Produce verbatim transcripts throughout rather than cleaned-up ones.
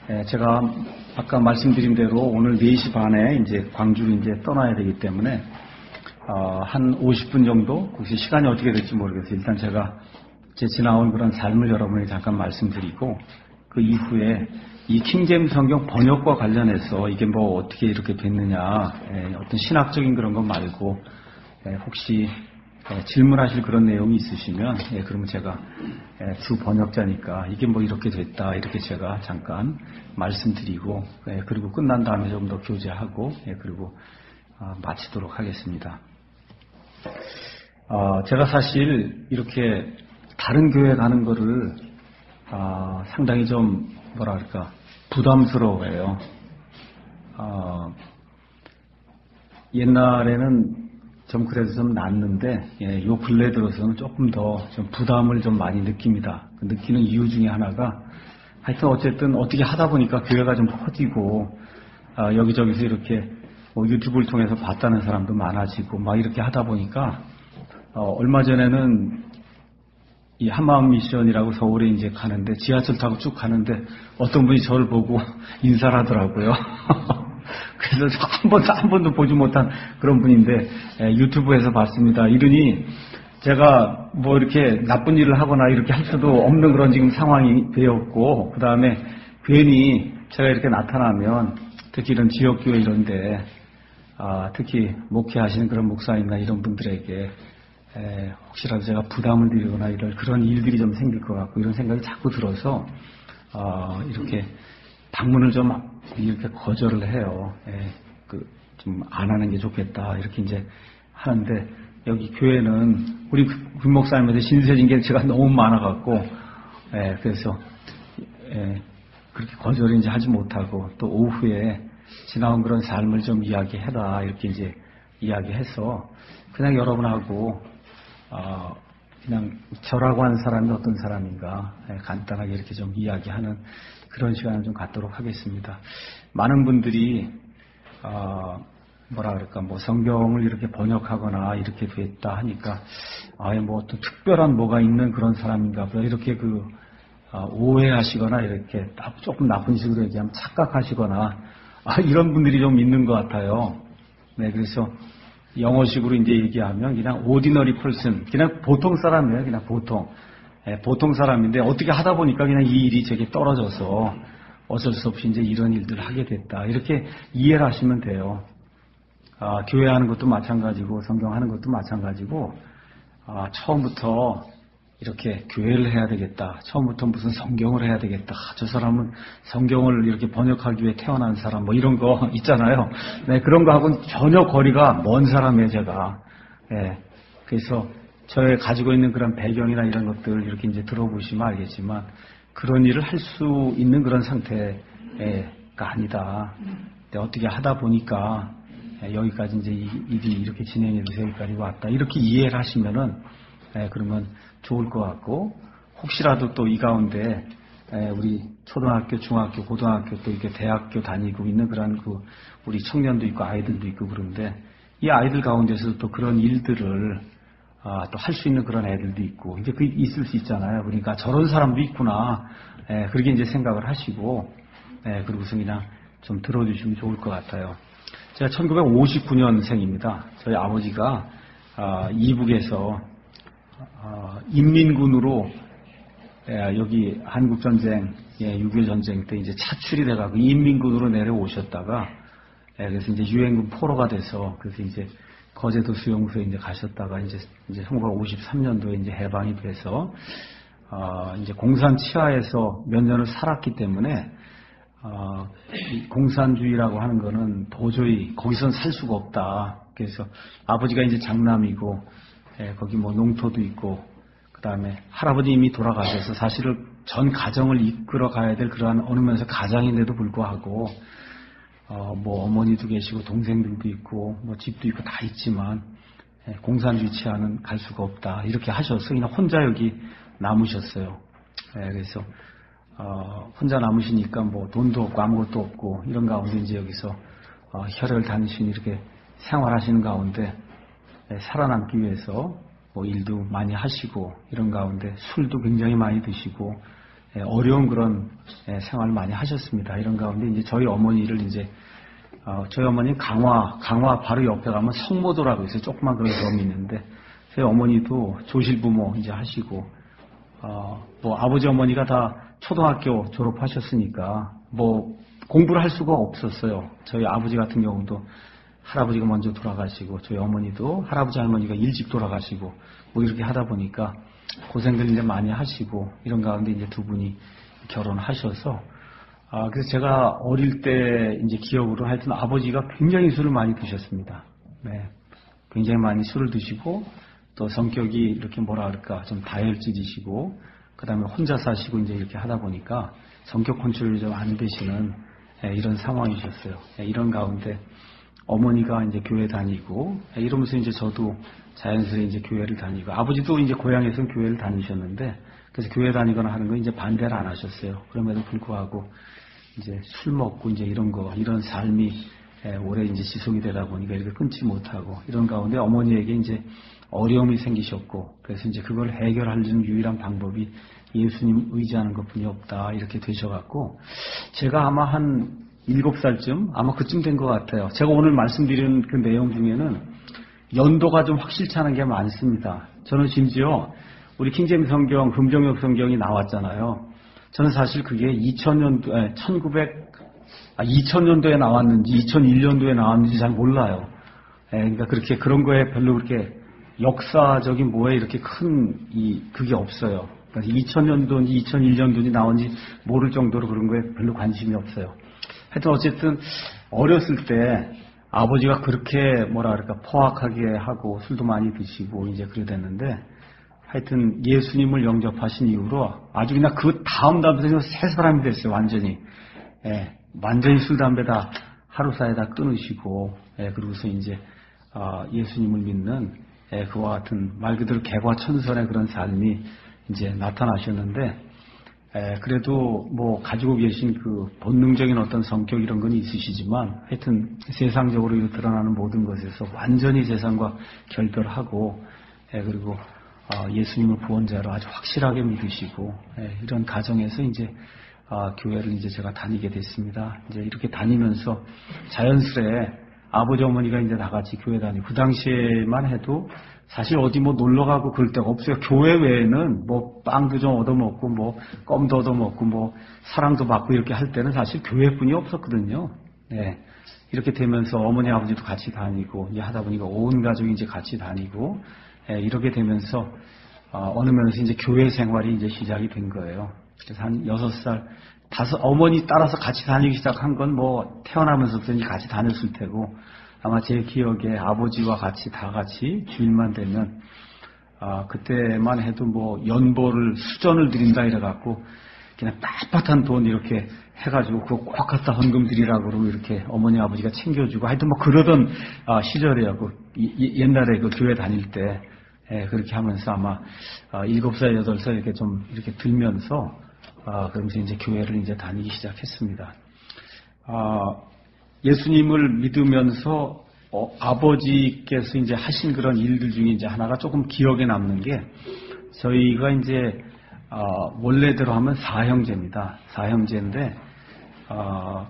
예, 제가 아까 말씀드린 대로 오늘 네 시 반에 이제 광주로 이제 떠나야 되기 때문에 어, 한 오십 분 정도 혹시 시간이 어떻게 될지 모르겠어요. 일단 제가 제 지나온 그런 삶을 여러분에게 잠깐 말씀드리고 그 이후에 이 킹제임스 성경 번역과 관련해서 이게 뭐 어떻게 이렇게 됐느냐, 예, 어떤 신학적인 그런 것 말고 예, 혹시 예, 질문하실 그런 내용이 있으시면 예, 그러면 제가 예, 주 번역자니까 이게 뭐 이렇게 됐다 이렇게 제가 잠깐 말씀드리고 예, 그리고 끝난 다음에 좀 더 교제하고 예, 그리고 어, 마치도록 하겠습니다. 어, 제가 사실 이렇게 다른 교회 가는 거를 어, 상당히 좀 뭐랄까 부담스러워해요. 어, 옛날에는 좀 그래도 좀 낫는데 예, 요 근래 들어서는 조금 더 좀 부담을 좀 많이 느낍니다. 그 느끼는 이유 중에 하나가 하여튼 어쨌든 어떻게 하다 보니까 교회가 좀 커지고 어, 여기저기서 이렇게 뭐 유튜브를 통해서 봤다는 사람도 많아지고 막 이렇게 하다 보니까 어, 얼마 전에는 이 한마음 미션이라고 서울에 이제 가는데 지하철 타고 쭉 가는데 어떤 분이 저를 보고 인사를 하더라고요. 그래서 한 번도 한 번도 보지 못한 그런 분인데 예, 유튜브에서 봤습니다. 이러니 제가 뭐 이렇게 나쁜 일을 하거나 이렇게 할 수도 없는 그런 지금 상황이 되었고 그 다음에 괜히 제가 이렇게 나타나면 특히 이런 지역교회 이런데 아, 특히 목회하시는 그런 목사님이나 이런 분들에게 에, 혹시라도 제가 부담을 드리거나 이럴 그런 일들이 좀 생길 것 같고 이런 생각이 자꾸 들어서 어, 이렇게 방문을 좀 이렇게 거절을 해요. 예, 그, 좀 안 하는 게 좋겠다. 이렇게 이제 하는데, 여기 교회는 우리 군 목사님한테 신세진 게 제가 너무 많아갖고, 예, 그래서, 예, 그렇게 거절을 이제 하지 못하고, 또 오후에 지나온 그런 삶을 좀 이야기해라. 이렇게 이제 이야기해서, 그냥 여러분하고, 어, 그냥 저라고 하는 사람이 어떤 사람인가, 예, 간단하게 이렇게 좀 이야기하는 그런 시간을 좀 갖도록 하겠습니다. 많은 분들이 어, 뭐라 그럴까 뭐 성경을 이렇게 번역하거나 이렇게 됐다 하니까 아예 뭐 어떤 특별한 뭐가 있는 그런 사람인가 보다 이렇게 그 어, 오해하시거나 이렇게 조금 나쁜 식으로 얘기하면 착각하시거나 아, 이런 분들이 좀 있는 것 같아요. 네, 그래서 영어식으로 이제 얘기하면 그냥 ordinary person, 그냥 보통 사람이에요. 그냥 보통. 예, 보통 사람인데 어떻게 하다 보니까 그냥 이 일이 제게 떨어져서 어쩔 수 없이 이제 이런 일들을 하게 됐다. 이렇게 이해를 하시면 돼요. 아, 교회 하는 것도 마찬가지고 성경 하는 것도 마찬가지고 아, 처음부터 이렇게 교회를 해야 되겠다. 처음부터 무슨 성경을 해야 되겠다. 저 사람은 성경을 이렇게 번역하기 위해 태어난 사람 뭐 이런 거 있잖아요. 네, 그런 거하고는 전혀 거리가 먼 사람이에요, 제가. 예, 그래서 저의 가지고 있는 그런 배경이나 이런 것들 이렇게 이제 들어보시면 알겠지만 그런 일을 할 수 있는 그런 상태가 아니다. 근데 어떻게 하다 보니까 여기까지 이제 이 일이 이렇게 진행이 돼서 여기까지 왔다. 이렇게 이해를 하시면은 그러면 좋을 것 같고 혹시라도 또 이 가운데 우리 초등학교, 중학교, 고등학교 또 이렇게 대학교 다니고 있는 그런 그 우리 청년도 있고 아이들도 있고 그런데 이 아이들 가운데서도 또 그런 일들을 아, 또 할 수 있는 그런 애들도 있고, 이제 그 있을 수 있잖아요. 그러니까 저런 사람도 있구나. 예, 그렇게 이제 생각을 하시고, 예, 그리고서 그냥 좀 들어주시면 좋을 것 같아요. 제가 천구백오십구 년생입니다. 저희 아버지가, 아, 이북에서, 아, 인민군으로, 예, 여기 한국전쟁, 예, 육이오 전쟁 때 이제 차출이 돼가지고 인민군으로 내려오셨다가, 예, 그래서 이제 유엔군 포로가 돼서, 그래서 이제 거제도 수용소에 이제 가셨다가 이제 이제 천구백오십삼 년도에 이제 해방이 돼서 어 이제 공산 치하에서 몇 년을 살았기 때문에 어 이 공산주의라고 하는 거는 도저히 거기선 살 수가 없다. 그래서 아버지가 이제 장남이고 예, 거기 뭐 농토도 있고 그다음에 할아버지 이미 돌아가셔서 사실은 전 가정을 이끌어 가야 될 그러한 어느 면에서 가장인데도 불구하고 어, 뭐, 어머니도 계시고, 동생들도 있고, 뭐, 집도 있고, 다 있지만, 예, 공산주의 치하는 갈 수가 없다. 이렇게 하셔서, 그냥 혼자 여기 남으셨어요. 예, 그래서, 어, 혼자 남으시니까 뭐, 돈도 없고, 아무것도 없고, 이런 가운데 이제 여기서, 어, 혈을 다니시니 이렇게 생활하시는 가운데, 예, 살아남기 위해서, 뭐, 일도 많이 하시고, 이런 가운데 술도 굉장히 많이 드시고, 예, 어려운 그런 예, 생활을 많이 하셨습니다. 이런 가운데 이제 저희 어머니를 이제 어, 저희 어머니 강화 강화 바로 옆에 가면 성모도라고 있어요. 조그만 그런 섬이 있는데 저희 어머니도 조실부모 이제 하시고 어, 뭐 아버지 어머니가 다 초등학교 졸업하셨으니까 뭐 공부를 할 수가 없었어요. 저희 아버지 같은 경우도 할아버지가 먼저 돌아가시고 저희 어머니도 할아버지 할머니가 일찍 돌아가시고 뭐 이렇게 하다 보니까 고생들 이제 많이 하시고 이런 가운데 이제 두 분이 결혼하셔서 아 그래서 제가 어릴 때 이제 기억으로 하여튼 아버지가 굉장히 술을 많이 드셨습니다. 네, 굉장히 많이 술을 드시고 또 성격이 이렇게 뭐라 그럴까 좀 다혈질이시고 그 다음에 혼자 사시고 이제 이렇게 하다 보니까 성격 컨트롤이 좀 안 되시는 예, 이런 상황이셨어요. 예, 이런 가운데 어머니가 이제 교회 다니고 예, 이러면서 이제 저도 자연스레 이제 교회를 다니고 아버지도 이제 고향에서는 교회를 다니셨는데 그래서 교회 다니거나 하는 거 이제 반대를 안 하셨어요. 그럼에도 불구하고 이제 술 먹고 이제 이런 거 이런 삶이 예, 오래 이제 지속이 되다 보니까 이렇게 끊지 못하고 이런 가운데 어머니에게 이제 어려움이 생기셨고 그래서 이제 그걸 해결하려는 유일한 방법이 예수님 의지하는 것뿐이 없다 이렇게 되셔갖고 제가 아마 한 일곱 살쯤 아마 그쯤 된 것 같아요. 제가 오늘 말씀드린 그 내용 중에는 연도가 좀 확실치 않은 게 많습니다. 저는 심지어 우리 킹제임스 성경 금정역 성경이 나왔잖아요. 저는 사실 그게 이천 년도 천구백 아, 이천 년도에 나왔는지 이천일 년도에 나왔는지 잘 몰라요. 예, 그러니까 그렇게 그런 거에 별로 그렇게 역사적인 뭐에 이렇게 큰 이 그게 없어요. 그래서 이천 년도인지 이천일 년도인지 나온지 모를 정도로 그런 거에 별로 관심이 없어요. 하여튼 어쨌든 어렸을 때 아버지가 그렇게 뭐라 그럴까 포악하게 하고 술도 많이 드시고 이제 그래 됐는데 하여튼 예수님을 영접하신 이후로 아주 그냥 그 다음 달부터 새 사람이 됐어요. 완전히. 예, 완전히 술 담배 다 하루 사이에 다 끊으시고 예, 그러고서 이제 어, 예수님을 믿는 예, 그와 같은 말 그대로 개과천선의 그런 삶이 이제 나타나셨는데 에, 그래도 뭐 가지고 계신 그 본능적인 어떤 성격 이런 건 있으시지만 하여튼 세상적으로 드러나는 모든 것에서 완전히 세상과 결별하고 에, 그리고 어, 예수님을 구원자로 아주 확실하게 믿으시고 에, 이런 가정에서 이제 어, 교회를 이제 제가 다니게 됐습니다. 이제 이렇게 다니면서 자연스레 아버지 어머니가 이제 다 같이 교회 다니고 그 당시에만 해도 사실 어디 뭐 놀러 가고 그럴 데가 없어요. 교회 외에는 뭐 빵도 좀 얻어먹고 뭐 껌도 얻어먹고 뭐 사랑도 받고 이렇게 할 때는 사실 교회뿐이 없었거든요. 네. 이렇게 되면서 어머니 아버지도 같이 다니고 이제 하다 보니까 온 가족이 이제 같이 다니고 예, 이렇게 되면서 어, 어느 면에서 이제 교회 생활이 이제 시작이 된 거예요. 그래서 한 여섯 살 다섯 어머니 따라서 같이 다니기 시작한 건 뭐 태어나면서부터 이제 같이 다녔을 테고 아마 제 기억에 아버지와 같이 다 같이 주일만 되면 아 그때만 해도 뭐 연보를 수전을 드린다 이래갖고 그냥 빳빳한 돈 이렇게 해가지고 그거 꼭 갖다 헌금 드리라고 그러고 이렇게 어머니 아버지가 챙겨주고 하여튼 뭐 그러던 아, 시절이에요. 그 옛날에 그 교회 다닐 때 예, 그렇게 하면서 아마 아, 일곱 살 여덟 살 이렇게 좀 이렇게 들면서 아, 그러면서 이제 교회를 이제 다니기 시작했습니다. 아, 예수님을 믿으면서 어, 아버지께서 이제 하신 그런 일들 중에 이제 하나가 조금 기억에 남는 게 저희가 이제 어, 원래대로 하면 사형제입니다. 사형제인데 어,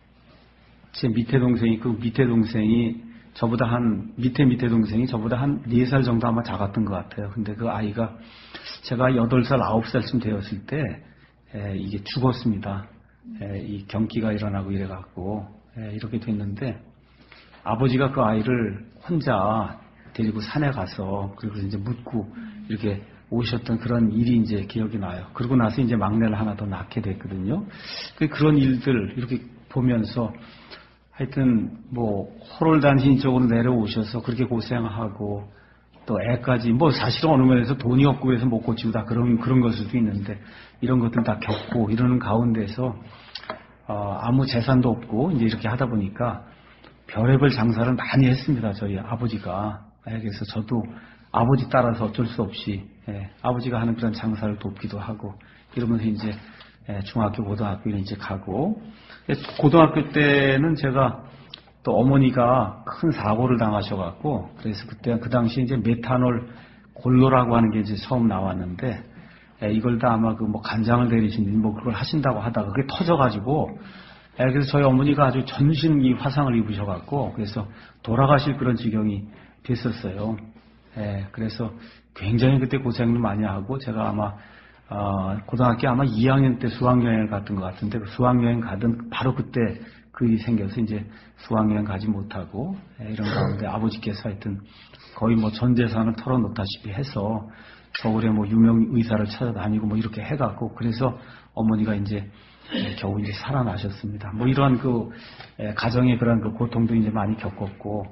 제 밑에 동생이 그 밑에 동생이 저보다 한 밑에 밑에 동생이 저보다 한 네 살 정도 아마 작았던 것 같아요. 근데 그 아이가 제가 여덟 살 아홉 살쯤 되었을 때 에, 이게 죽었습니다. 에, 이 경기가 일어나고 이래갖고 에, 이렇게 됐는데 아버지가 그 아이를 혼자 데리고 산에 가서 그리고 이제 묻고 이렇게 오셨던 그런 일이 이제 기억이 나요. 그러고 나서 이제 막내를 하나 더 낳게 됐거든요. 그런 일들 이렇게 보면서 하여튼 뭐 호롤단신 쪽으로 내려오셔서 그렇게 고생하고 또 애까지 뭐 사실은 어느 면에서 돈이 없고 해서 못 고치고 다 그런 그런 걸 수도 있는데 이런 것들 다 겪고 이러는 가운데서 어, 아무 재산도 없고 이제 이렇게 하다 보니까 별의별 장사를 많이 했습니다. 저희 아버지가. 예, 그래서 저도 아버지 따라서 어쩔 수 없이 예, 아버지가 하는 그런 장사를 돕기도 하고 이러면서 이제 예, 중학교, 고등학교를 이제 가고 예, 고등학교 때는 제가 또 어머니가 큰 사고를 당하셔갖고 그래서 그때 그 당시 이제 메탄올 골로라고 하는 게 이제 처음 나왔는데 예, 이걸 다 아마 그 뭐 간장을 내리신지 뭐 그걸 하신다고 하다가 그게 터져가지고, 예, 그래서 저희 어머니가 아주 전신 이 화상을 입으셔갖고, 그래서 돌아가실 그런 지경이 됐었어요. 예, 그래서 굉장히 그때 고생을 많이 하고, 제가 아마, 어, 고등학교 아마 이 학년 때 수학여행을 갔던 것 같은데, 그 수학여행 가던 바로 그때 그 일이 생겨서 이제 수학여행 가지 못하고, 예, 이런 가운데 아버지께서 하여튼 거의 뭐 전 재산을 털어놓다시피 해서 서울에 뭐 유명 의사를 찾아다니고 뭐 이렇게 해갖고, 그래서 어머니가 이제 예, 겨우 이제 살아나셨습니다. 뭐 이러한 그 예, 가정의 그런 그 고통도 이제 많이 겪었고,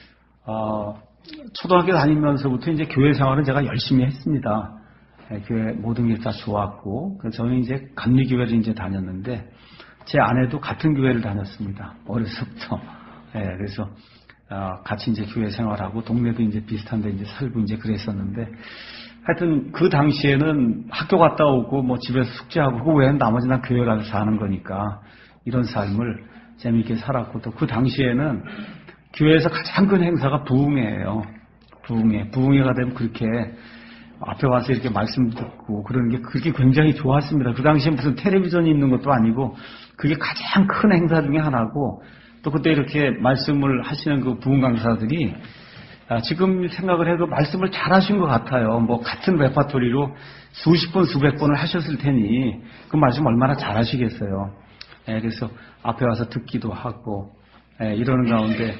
어, 초등학교 다니면서부터 이제 교회 생활은 제가 열심히 했습니다. 예, 교회 모든 게 다 좋았고, 그래서 저는 이제 감리교회를 이제 다녔는데, 제 아내도 같은 교회를 다녔습니다. 어려서부터. 예, 그래서 어, 같이 이제 교회 생활하고 동네도 이제 비슷한데 이제 살고 이제 그랬었는데, 하여튼 그 당시에는 학교 갔다 오고 뭐 집에서 숙제하고 그 외에는 나머지 난 교회 가서 사는 거니까 이런 삶을 재미있게 살았고, 또 그 당시에는 교회에서 가장 큰 행사가 부흥회예요. 부흥회. 부흥회가 되면 그렇게 앞에 와서 이렇게 말씀 듣고 그러는 게 그게 굉장히 좋았습니다. 그 당시에 무슨 텔레비전이 있는 것도 아니고 그게 가장 큰 행사 중에 하나고, 또 그때 이렇게 말씀을 하시는 그 부흥 강사들이 지금 생각을 해도 말씀을 잘 하신 것 같아요. 뭐 같은 레파토리로 수십 번, 수백 번을 하셨을 테니 그 말씀 얼마나 잘 하시겠어요. 예, 그래서 앞에 와서 듣기도 하고, 예, 이러는 가운데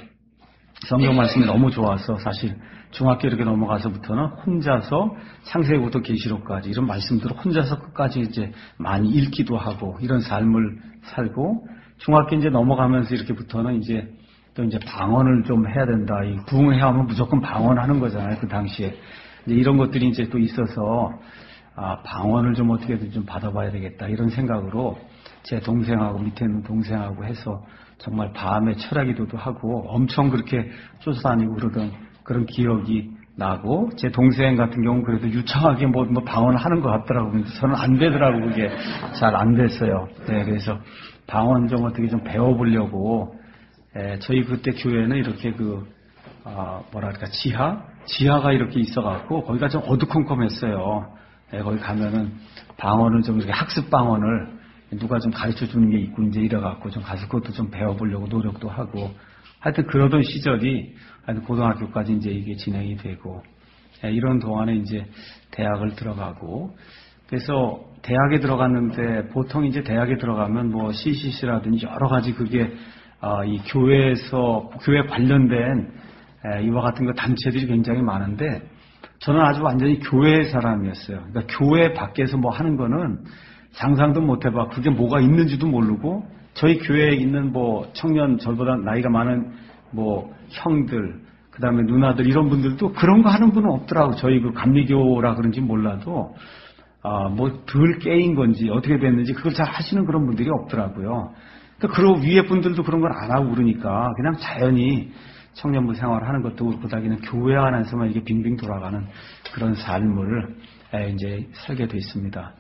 성경 말씀이 너무 좋아서 사실 중학교 이렇게 넘어가서부터는 혼자서 창세기부터 계시록까지 이런 말씀들을 혼자서 끝까지 이제 많이 읽기도 하고 이런 삶을 살고, 중학교 이제 넘어가면서 이렇게부터는 이제 또 이제 방언을 좀 해야 된다. 이 부흥회 하면 무조건 방언하는 거잖아요. 그 당시에. 이제 이런 것들이 이제 또 있어서, 아, 방언을 좀 어떻게든 좀 받아봐야 되겠다. 이런 생각으로 제 동생하고 밑에 있는 동생하고 해서 정말 밤에 철야기도도 하고 엄청 그렇게 쫓아다니고 그러던 그런 기억이 나고, 제 동생 같은 경우는 그래도 유창하게 뭐, 뭐 방언을 하는 것 같더라고요. 저는 안 되더라고요. 그게 잘 안 됐어요. 네, 그래서 방언 좀 어떻게 좀 배워보려고, 예, 저희 그때 교회는 이렇게 그, 아, 뭐랄까, 지하? 지하가 이렇게 있어갖고, 거기가 좀 어두컴컴했어요. 예, 거기 가면은 방언을 좀 이렇게 학습 방언을 누가 좀 가르쳐 주는 게 있고, 이제 이래갖고 좀 가서 그것도 좀 배워보려고 노력도 하고, 하여튼 그러던 시절이, 하여튼 고등학교까지 이제 이게 진행이 되고, 예, 이런 동안에 이제 대학을 들어가고, 그래서 대학에 들어갔는데, 보통 이제 대학에 들어가면 뭐 씨씨씨라든지 여러 가지 그게 어, 이 교회에서, 교회 관련된 에, 이와 같은 그 단체들이 굉장히 많은데, 저는 아주 완전히 교회 사람이었어요. 그러니까 교회 밖에서 뭐 하는 거는 상상도 못 해봐. 그게 뭐가 있는지도 모르고, 저희 교회에 있는 뭐 청년, 저보다 나이가 많은 뭐 형들, 그 다음에 누나들 이런 분들도 그런 거 하는 분은 없더라고. 저희 그 감리교라 그런지 몰라도, 아, 뭐 덜 깨인 건지 어떻게 됐는지 그걸 잘 하시는 그런 분들이 없더라고요. 그리고 위에 분들도 그런 걸 안 하고 그러니까 그냥 자연히 청년부 생활을 하는 것도 그렇고, 자기는 교회 안에서만 이게 빙빙 돌아가는 그런 삶을 이제 살게 돼 있습니다.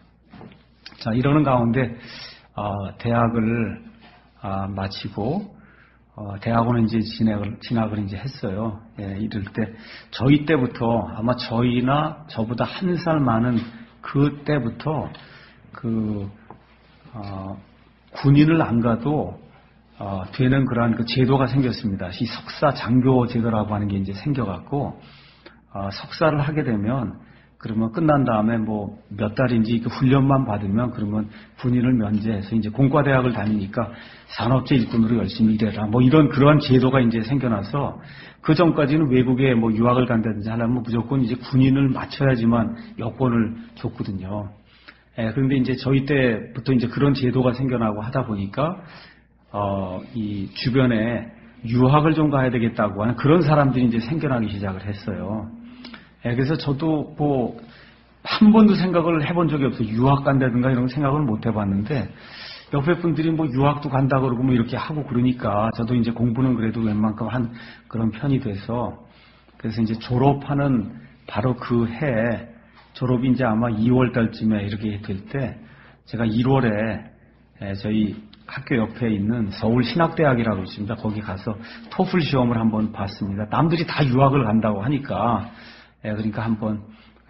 자, 이러는 가운데 어, 대학을 어, 마치고 어, 대학원은 이제 진학을 진학을 이제 했어요. 예, 이럴 때 저희 때부터 아마 저희나 저보다 한 살 많은 그 때부터 그 어, 군인을 안 가도 어, 되는 그러한 그 제도가 생겼습니다. 이 석사 장교 제도라고 하는 게 이제 생겨갖고, 어, 석사를 하게 되면 그러면 끝난 다음에 뭐 몇 달인지 그 훈련만 받으면 그러면 군인을 면제해서 이제 공과대학을 다니니까 산업체 일꾼으로 열심히 일해라. 뭐 이런 그러한 제도가 이제 생겨나서, 그 전까지는 외국에 뭐 유학을 간다든지 하려면 무조건 이제 군인을 마쳐야지만 여권을 줬거든요. 예, 그런데 이제 저희 때부터 이제 그런 제도가 생겨나고 하다 보니까, 어, 이 주변에 유학을 좀 가야 되겠다고 하는 그런 사람들이 이제 생겨나기 시작을 했어요. 예, 그래서 저도 뭐, 한 번도 생각을 해본 적이 없어요. 유학 간다든가 이런 생각을 못 해봤는데, 옆에 분들이 뭐 유학도 간다 그러고 뭐 이렇게 하고 그러니까, 저도 이제 공부는 그래도 웬만큼 한 그런 편이 돼서, 그래서 이제 졸업하는 바로 그 해, 졸업이 이제 아마 이월 달쯤에 이렇게 될 때, 제가 일월에 저희 학교 옆에 있는 서울신학대학이라고 있습니다. 거기 가서 토플 시험을 한번 봤습니다. 남들이 다 유학을 간다고 하니까, 그러니까 한번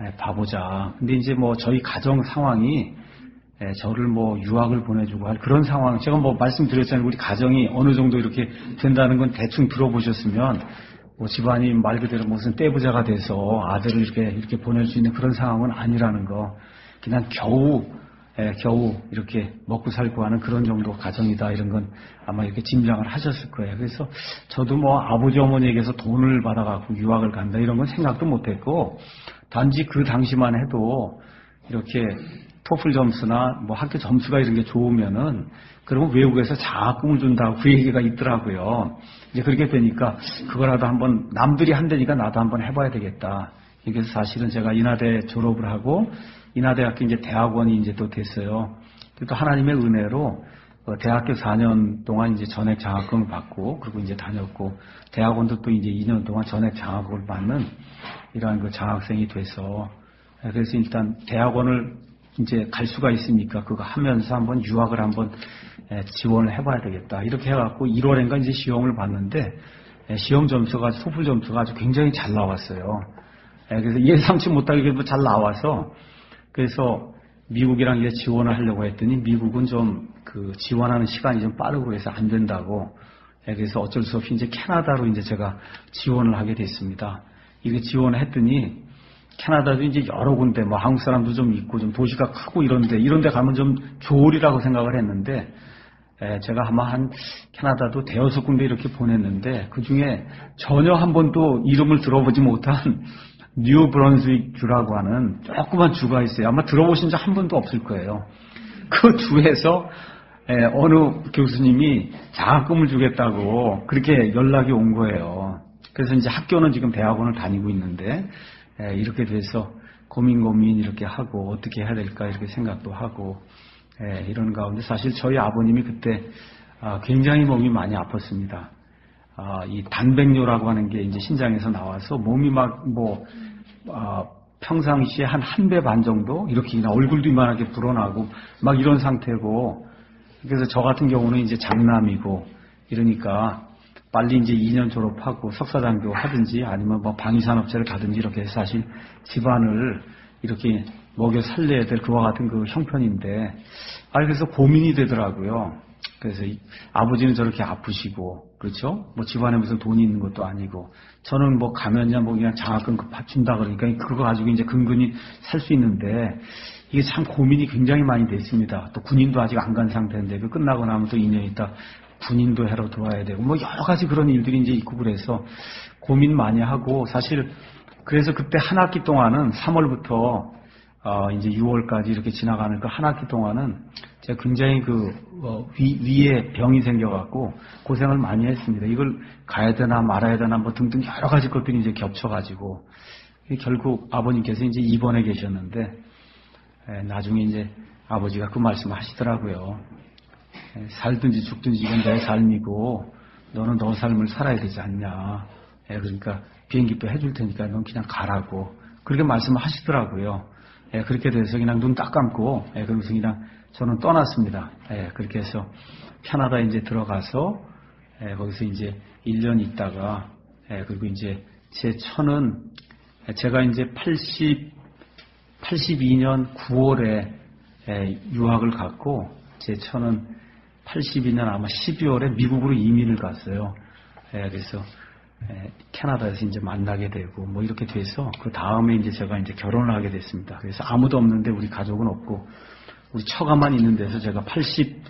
예, 봐보자. 근데 이제 뭐 저희 가정 상황이 예, 저를 뭐 유학을 보내주고 할 그런 상황, 제가 뭐 말씀드렸잖아요. 우리 가정이 어느 정도 이렇게 된다는 건 대충 들어보셨으면, 뭐 집안이 말 그대로 무슨 떼부자가 돼서 아들을 이렇게 이렇게 보낼 수 있는 그런 상황은 아니라는 거, 그냥 겨우 예, 겨우 이렇게 먹고 살고 하는 그런 정도 가정이다, 이런 건 아마 이렇게 짐작을 하셨을 거예요. 그래서 저도 뭐 아버지 어머니에게서 돈을 받아갖고 유학을 간다 이런 건 생각도 못했고, 단지 그 당시만 해도 이렇게 토플 점수나 뭐 학교 점수가 이런 게 좋으면은 그러면 외국에서 장학금을 준다고 그 얘기가 있더라고요. 이제 그렇게 되니까 그거라도 한번 남들이 한다니까 나도 한번 해봐야 되겠다. 그래서 사실은 제가 인하대 졸업을 하고 인하대학교 이제 대학원이 이제 또 됐어요. 또 하나님의 은혜로 대학교 사 년 동안 이제 전액 장학금을 받고, 그리고 이제 다녔고, 대학원도 또 이제 이 년 동안 전액 장학금을 받는 이러한 그 장학생이 돼서, 그래서 일단 대학원을 이제 갈 수가 있으니까 그거 하면서 한번 유학을 한번 지원을 해봐야 되겠다. 이렇게 해갖고 일월인가 이제 시험을 봤는데, 시험 점수가, 토플 점수가 아주 굉장히 잘 나왔어요. 그래서 예상치 못하게 그래도 잘 나와서, 그래서 미국이랑 이제 지원을 하려고 했더니 미국은 좀 그 지원하는 시간이 좀 빠르고 해서 안 된다고. 그래서 어쩔 수 없이 이제 캐나다로 이제 제가 지원을 하게 됐습니다. 이게 지원을 했더니 캐나다도 이제 여러 군데 뭐 한국 사람도 좀 있고 좀 도시가 크고 이런데 이런데 가면 좀 좋으리라고 생각을 했는데, 제가 아마 한 캐나다도 대여섯 군데 이렇게 보냈는데 그 중에 전혀 한 번도 이름을 들어보지 못한 뉴 브런스윅 주라고 하는 조그만 주가 있어요. 아마 들어보신 적 한 번도 없을 거예요. 그 주에서 어느 교수님이 장학금을 주겠다고 그렇게 연락이 온 거예요. 그래서 이제 학교는 지금 대학원을 다니고 있는데, 이렇게 돼서 고민 고민 이렇게 하고 어떻게 해야 될까 이렇게 생각도 하고, 이런 가운데 사실 저희 아버님이 그때 굉장히 몸이 많이 아팠습니다. 아, 이 단백뇨라고 하는 게 이제 신장에서 나와서 몸이 막 뭐, 아, 평상시에 한 한 배 반 정도 이렇게 그냥 얼굴도 이만하게 불어나고 막 이런 상태고, 그래서 저 같은 경우는 이제 장남이고 이러니까 빨리 이제 이 년 졸업하고 석사장교 하든지 아니면 뭐 방위산업체를 가든지 이렇게 해서 사실 집안을 이렇게 먹여 살려야 될 그와 같은 그 형편인데, 아, 그래서 고민이 되더라고요. 그래서 아버지는 저렇게 아프시고, 그렇죠? 뭐 집안에 무슨 돈이 있는 것도 아니고, 저는 뭐 가면야 뭐 그냥 장학금 준다 그러니까 그거 가지고 이제 근근히 살 수 있는데, 이게 참 고민이 굉장히 많이 됐습니다. 또 군인도 아직 안 간 상태인데, 그 끝나고 나면 또 이 년 있다 군인도 하러 들어와야 되고, 뭐 여러 가지 그런 일들이 이제 있고 그래서 고민 많이 하고, 사실 그래서 그때 한 학기 동안은 삼월부터 어, 이제 유월까지 이렇게 지나가는 그 한 학기 동안은 제가 굉장히 그, 어, 위, 위에 병이 생겨갖고 고생을 많이 했습니다. 이걸 가야 되나 말아야 되나 뭐 등등 여러 가지 것들이 이제 겹쳐가지고, 결국 아버님께서 이제 입원해 계셨는데, 에, 나중에 이제 아버지가 그 말씀을 하시더라고요. 에, 살든지 죽든지 이건 내 삶이고, 너는 너 삶을 살아야 되지 않냐. 에, 그러니까 비행기표 해줄 테니까 넌 그냥 가라고. 그렇게 말씀을 하시더라고요. 예, 그렇게 돼서 그냥 눈 딱 감고, 예, 그러면서 그냥 저는 떠났습니다. 예, 그렇게 해서 캐나다 이제 들어가서, 예, 거기서 이제 일 년 있다가, 예, 그리고 이제 제 처는, 제가 이제 팔십, 팔십이 년 구월에 예, 유학을 갔고, 제 처는 팔십이 년 아마 십이월에 미국으로 이민을 갔어요. 예, 그래서 캐나다에서 이제 만나게 되고 뭐 이렇게 돼서 그 다음에 이제 제가 이제 결혼을 하게 됐습니다. 그래서 아무도 없는데 우리 가족은 없고 우리 처가만 있는 데서 제가 팔십,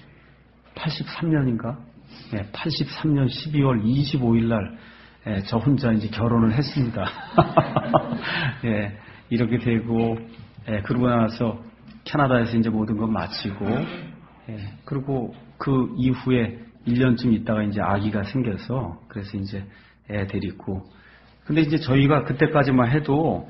팔십삼 년인가? 네, 팔십삼 년 십이월 이십오일 날 예, 저 혼자 이제 결혼을 했습니다. 예, 이렇게 되고, 예, 그러고 나서 캐나다에서 이제 모든 걸 마치고, 예, 그리고 그 이후에 일 년쯤 있다가 이제 아기가 생겨서 그래서 이제 애 데리고. 근데 이제 저희가 그때까지만 해도,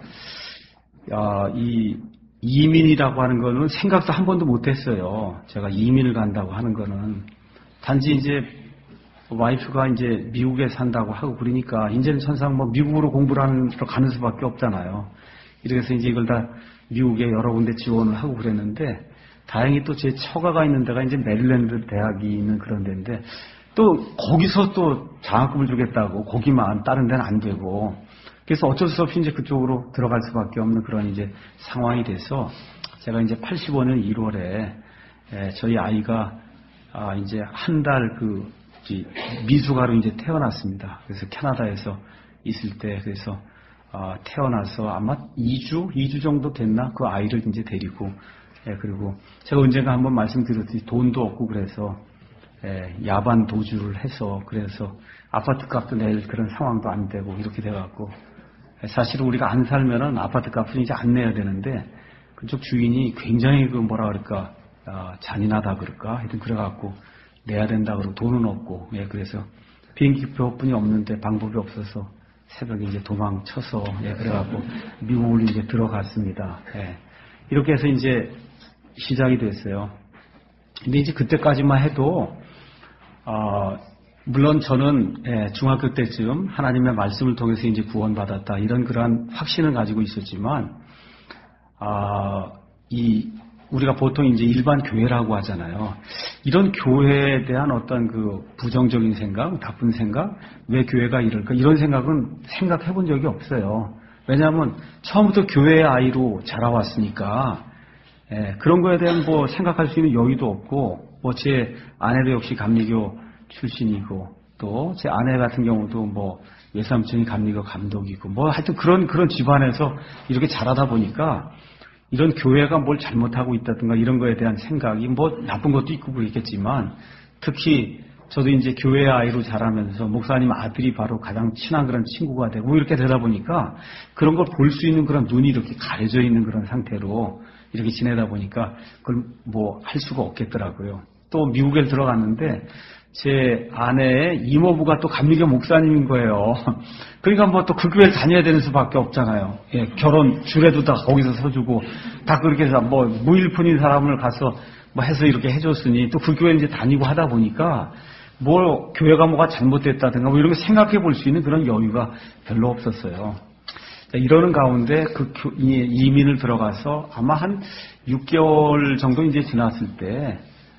아, 이 이민이라고 하는 거는 생각도 한 번도 못 했어요. 제가 이민을 간다고 하는 거는. 단지 이제 와이프가 이제 미국에 산다고 하고 그러니까 이제는 천상 뭐 미국으로 공부를 하는, 가는 수밖에 없잖아요. 이래서 이제 이걸 다 미국에 여러 군데 지원을 하고 그랬는데, 다행히 또 제 처가가 있는 데가 이제 메릴랜드 대학이 있는 그런 데인데, 또 거기서 또 장학금을 주겠다고, 거기만, 다른 데는 안 되고, 그래서 어쩔 수 없이 이제 그쪽으로 들어갈 수밖에 없는 그런 이제 상황이 돼서 제가 이제 팔십오 년 일월에 저희 아이가 아 이제 한 달 그 미숙아로 이제 태어났습니다. 그래서 캐나다에서 있을 때 그래서 어, 태어나서 아마 이 주, 이 주 정도 됐나 그 아이를 이제 데리고 예, 그리고 제가 언젠가 한번 말씀드렸듯이 돈도 없고 그래서 예, 야반 도주를 해서 그래서 아파트 값도 낼 그런 상황도 안 되고 이렇게 돼갖고 예, 사실은 우리가 안 살면은 아파트 값은 이제 안 내야 되는데 그쪽 주인이 굉장히 그 뭐라 그럴까 어, 잔인하다 그럴까 하여튼 그래갖고 내야 된다 그러고 돈은 없고 예, 그래서 비행기표뿐이 없는데 방법이 없어서 새벽에 이제 도망쳐서 예, 그래갖고 미국으로 이제 들어갔습니다. 예. 이렇게 해서 이제 시작이 됐어요. 근데 이제 그때까지만 해도 어, 물론 저는 예, 중학교 때쯤 하나님의 말씀을 통해서 이제 구원받았다 이런 그러한 확신을 가지고 있었지만 아, 이 우리가 보통 이제 일반 교회라고 하잖아요. 이런 교회에 대한 어떤 그 부정적인 생각, 나쁜 생각, 왜 교회가 이럴까 이런 생각은 생각해 본 적이 없어요. 왜냐하면 처음부터 교회의 아이로 자라왔으니까 예, 그런 거에 대한 뭐 생각할 수 있는 여유도 없고 뭐 제 아내도 역시 감리교 출신이고 또 제 아내 같은 경우도 뭐 외삼촌이 감리교 감독이고 뭐 하여튼 그런 그런 집안에서 이렇게 자라다 보니까 이런 교회가 뭘 잘못하고 있다든가 이런 거에 대한 생각이 뭐 나쁜 것도 있고 그렇겠지만 특히 저도 이제 교회 아이로 자라면서 목사님 아들이 바로 가장 친한 그런 친구가 되고 이렇게 되다 보니까 그런 걸 볼 수 있는 그런 눈이 이렇게 가려져 있는 그런 상태로 이렇게 지내다 보니까 그걸 뭐 할 수가 없겠더라고요. 또 미국에 들어갔는데 제 아내의 이모부가 또 감리교 목사님인 거예요. 그러니까 뭐 또 그 교회를 다녀야 되는 수밖에 없잖아요. 예, 결혼 주례도 다 거기서 서주고 다 그렇게 해서 뭐 무일푼인 사람을 가서 뭐 해서 이렇게 해줬으니 또 그 교회 이제 다니고 하다 보니까 뭐 교회가 뭐가 잘못됐다든가 뭐 이런 거 생각해 볼 수 있는 그런 여유가 별로 없었어요. 이러는 가운데 그 이민을 들어가서 아마 한 육 개월 정도 이제 지났을 때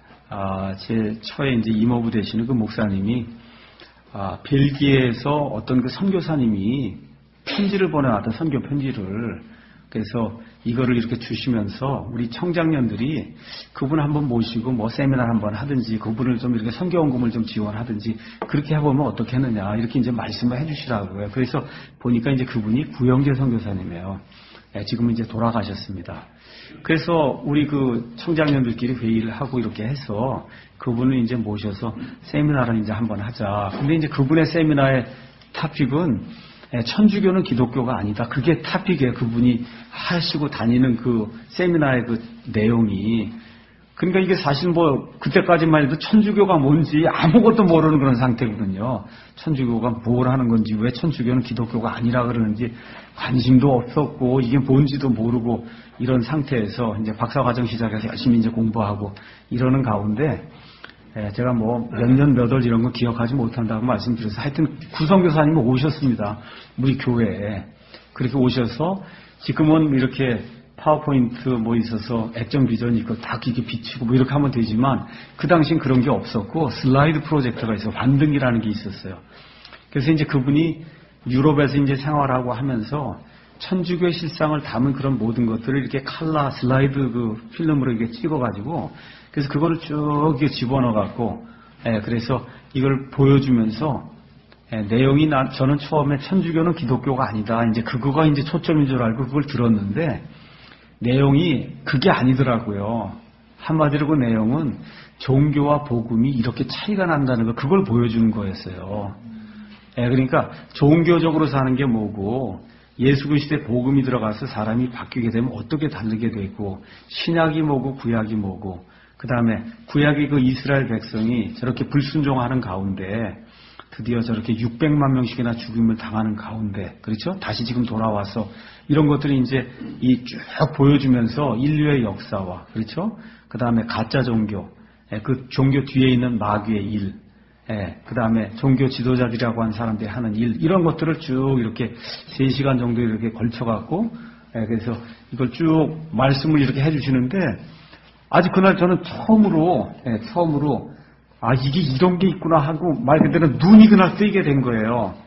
아, 제 처에 이제 이모부 되시는 그 목사님이 아, 벨기에에서 어떤 그 선교사님이 편지를 보내왔던 선교 편지를 그래서 이거를 이렇게 주시면서 우리 청장년들이 그분 한번 모시고 뭐 세미나 한번 하든지 그분을 좀 이렇게 선교원금을 좀 지원하든지 그렇게 해보면 어떻게 했느냐 이렇게 이제 말씀을 해주시라고요. 그래서 보니까 이제 그분이 구영재 선교사님이에요. 네, 지금은 이제 돌아가셨습니다. 그래서 우리 그 청장년들끼리 회의를 하고 이렇게 해서 그분을 이제 모셔서 세미나를 이제 한번 하자. 근데 이제 그분의 세미나의 토픽은 천주교는 기독교가 아니다. 그게 토픽이에요. 그분이 하시고 다니는 그 세미나의 그 내용이. 그러니까 이게 사실 뭐 그때까지만 해도 천주교가 뭔지 아무것도 모르는 그런 상태거든요. 천주교가 뭘 하는 건지 왜 천주교는 기독교가 아니라 그러는지 관심도 없었고 이게 뭔지도 모르고 이런 상태에서 이제 박사과정 시작해서 열심히 이제 공부하고 이러는 가운데 제가 뭐 몇 년 몇 월 이런 거 기억하지 못한다고 말씀드려서 하여튼 구성교사님이 오셨습니다. 우리 교회에. 그렇게 오셔서 지금은 이렇게 파워포인트 뭐 있어서 액정 비전이 있고 다 이렇게 비치고 뭐 이렇게 하면 되지만 그 당시엔 그런 게 없었고 슬라이드 프로젝터가 있어 완등이라는 게 있었어요. 그래서 이제 그분이 유럽에서 이제 생활하고 하면서 천주교의 실상을 담은 그런 모든 것들을 이렇게 칼라 슬라이드 그 필름으로 이렇게 찍어가지고 그래서 그거를 쭉 이렇게 집어넣어갖고 예, 그래서 이걸 보여주면서 예, 내용이 나 저는 처음에 천주교는 기독교가 아니다. 이제 그거가 이제 초점인 줄 알고 그걸 들었는데 내용이 그게 아니더라고요. 한마디로 그 내용은 종교와 복음이 이렇게 차이가 난다는 거 그걸 보여주는 거였어요. 예, 그러니까 종교적으로 사는 게 뭐고 예수 그리스도의 복음이 들어가서 사람이 바뀌게 되면 어떻게 다르게 되고 신약이 뭐고 구약이 뭐고 그 다음에 구약의 그 이스라엘 백성이 저렇게 불순종하는 가운데 드디어 저렇게 육백만 명씩이나 죽임을 당하는 가운데 그렇죠? 다시 지금 돌아와서 이런 것들이 이제 이 쭉 보여주면서 인류의 역사와 그렇죠? 그 다음에 가짜 종교, 그 종교 뒤에 있는 마귀의 일, 그 다음에 종교 지도자들이라고 하는 사람들이 하는 일 이런 것들을 쭉 이렇게 세 시간 정도 이렇게 걸쳐갖고 그래서 이걸 쭉 말씀을 이렇게 해주시는데 아직 그날 저는 처음으로 처음으로 아 이게 이런 게 있구나 하고 말 그대로 눈이 그날 뜨이게 된 거예요.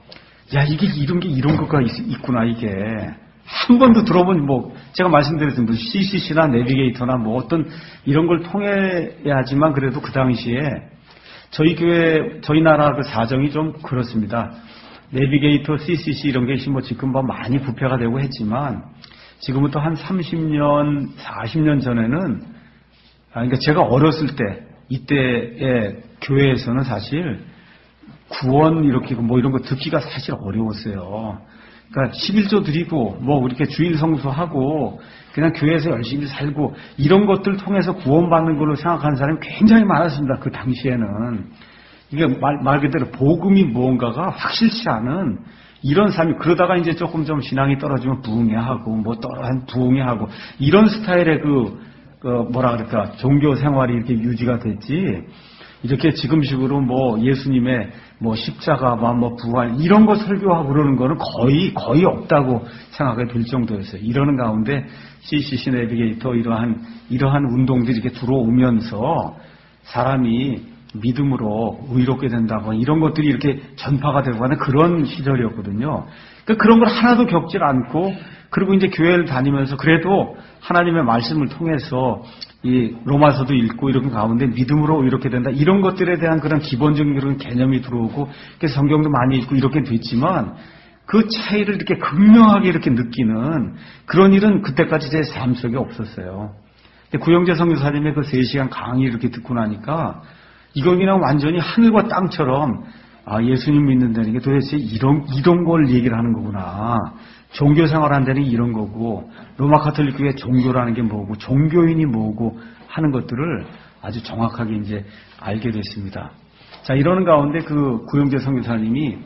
야, 이게 이런 게 이런 거가 있, 있구나, 이게. 한 번도 들어본, 뭐, 제가 말씀드렸던 뭐 씨씨씨나 내비게이터나 뭐 어떤 이런 걸 통해야지만 그래도 그 당시에 저희 교회, 저희 나라 그 사정이 좀 그렇습니다. 내비게이터, 씨씨씨 이런 게 뭐 지금 뭐 많이 부패가 되고 했지만 지금부터 한 삼십 년, 사십 년 전에는, 아, 그러니까 제가 어렸을 때, 이때의 교회에서는 사실 구원 이렇게 뭐 이런 거 듣기가 사실 어려웠어요. 그러니까 십일조 드리고 뭐 이렇게 주일 성수하고 그냥 교회에서 열심히 살고 이런 것들 통해서 구원받는 걸로 생각하는 사람이 굉장히 많았습니다. 그 당시에는. 이게 말, 말 그대로 복음이 무언가가 확실치 않은 이런 삶이, 그러다가 이제 조금 좀 신앙이 떨어지면 부흥회하고 뭐 떨어진 부흥회하고 이런 스타일의 그, 그 뭐라 그럴까 종교 생활이 이렇게 유지가 됐지. 이렇게 지금식으로 뭐 예수님의 뭐 십자가와 뭐 부활 이런 거 설교하고 그러는 거는 거의 거의 없다고 생각이 될 정도였어요. 이러는 가운데 씨씨씨 내비게이터 이러한 이러한 운동들이 이렇게 들어오면서 사람이 믿음으로 의롭게 된다고 이런 것들이 이렇게 전파가 되고 하는 그런 시절이었거든요. 그러니까 그런 걸 하나도 겪질 않고, 그리고 이제 교회를 다니면서 그래도 하나님의 말씀을 통해서 이 로마서도 읽고 이런 가운데 믿음으로 이렇게 된다 이런 것들에 대한 그런 기본적인 그런 개념이 들어오고, 그래서 성경도 많이 읽고 이렇게 됐지만 그 차이를 이렇게 극명하게 이렇게 느끼는 그런 일은 그때까지 제 삶 속에 없었어요. 근데 구영재 선교사님의 그 세 시간 강의 이렇게 듣고 나니까 이건 그냥 완전히 하늘과 땅처럼, 아, 예수님 믿는다는 게 도대체 이런, 이런 걸 얘기를 하는 거구나. 종교 생활한다는 게 이런 거고, 로마 가톨릭 교회 종교라는 게 뭐고, 종교인이 뭐고 하는 것들을 아주 정확하게 이제 알게 됐습니다. 자, 이러는 가운데 그 구영재 선교사님이,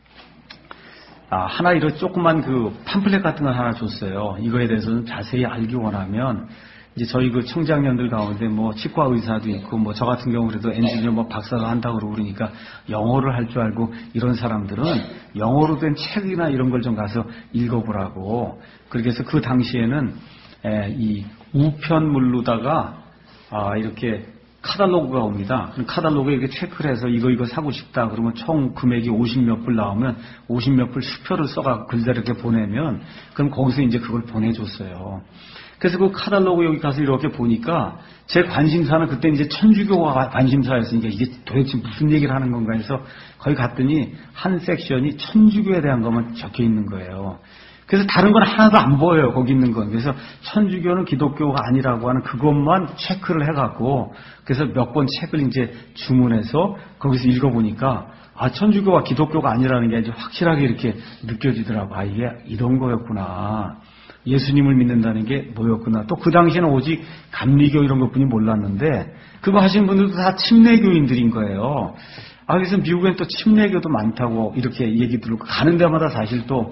아, 하나 이런 조그만 그 팜플렛 같은 걸 하나 줬어요. 이거에 대해서는 자세히 알기 원하면, 이제 저희 그 청장년들 가운데 뭐 치과 의사도 있고 뭐 저 같은 경우 그래도 엔지니어 뭐 박사가 한다고 그러고 그러니까 영어를 할 줄 알고 이런 사람들은 영어로 된 책이나 이런 걸 좀 가서 읽어보라고. 그렇게 해서 그 당시에는 에, 이 우편물로다가 아, 이렇게 카탈로그가 옵니다. 그럼 카탈로그에 이렇게 체크를 해서 이거 이거 사고 싶다 그러면 총 금액이 오십 몇 불 나오면 오십 몇 불 수표를 써갖고 글자를 이렇게 보내면 그럼 거기서 이제 그걸 보내줬어요. 그래서 그 카탈로그 여기 가서 이렇게 보니까 제 관심사는 그때 이제 천주교가 관심사였으니까 이게 도대체 무슨 얘기를 하는 건가 해서 거기 갔더니 한 섹션이 천주교에 대한 것만 적혀 있는 거예요. 그래서 다른 건 하나도 안 보여요, 거기 있는 건. 그래서 천주교는 기독교가 아니라고 하는 그것만 체크를 해갖고 그래서 몇 권 책을 이제 주문해서 거기서 읽어보니까 아, 천주교가 기독교가 아니라는 게 이제 확실하게 이렇게 느껴지더라고. 아, 이게 이런 거였구나. 예수님을 믿는다는 게 뭐였구나. 또 그 당시에는 오직 감리교 이런 것뿐이 몰랐는데 그거 하시는 분들도 다 침례교인들인 거예요. 아, 그래서 미국엔 또 침례교도 많다고 이렇게 얘기 들고 가는 데마다 사실 또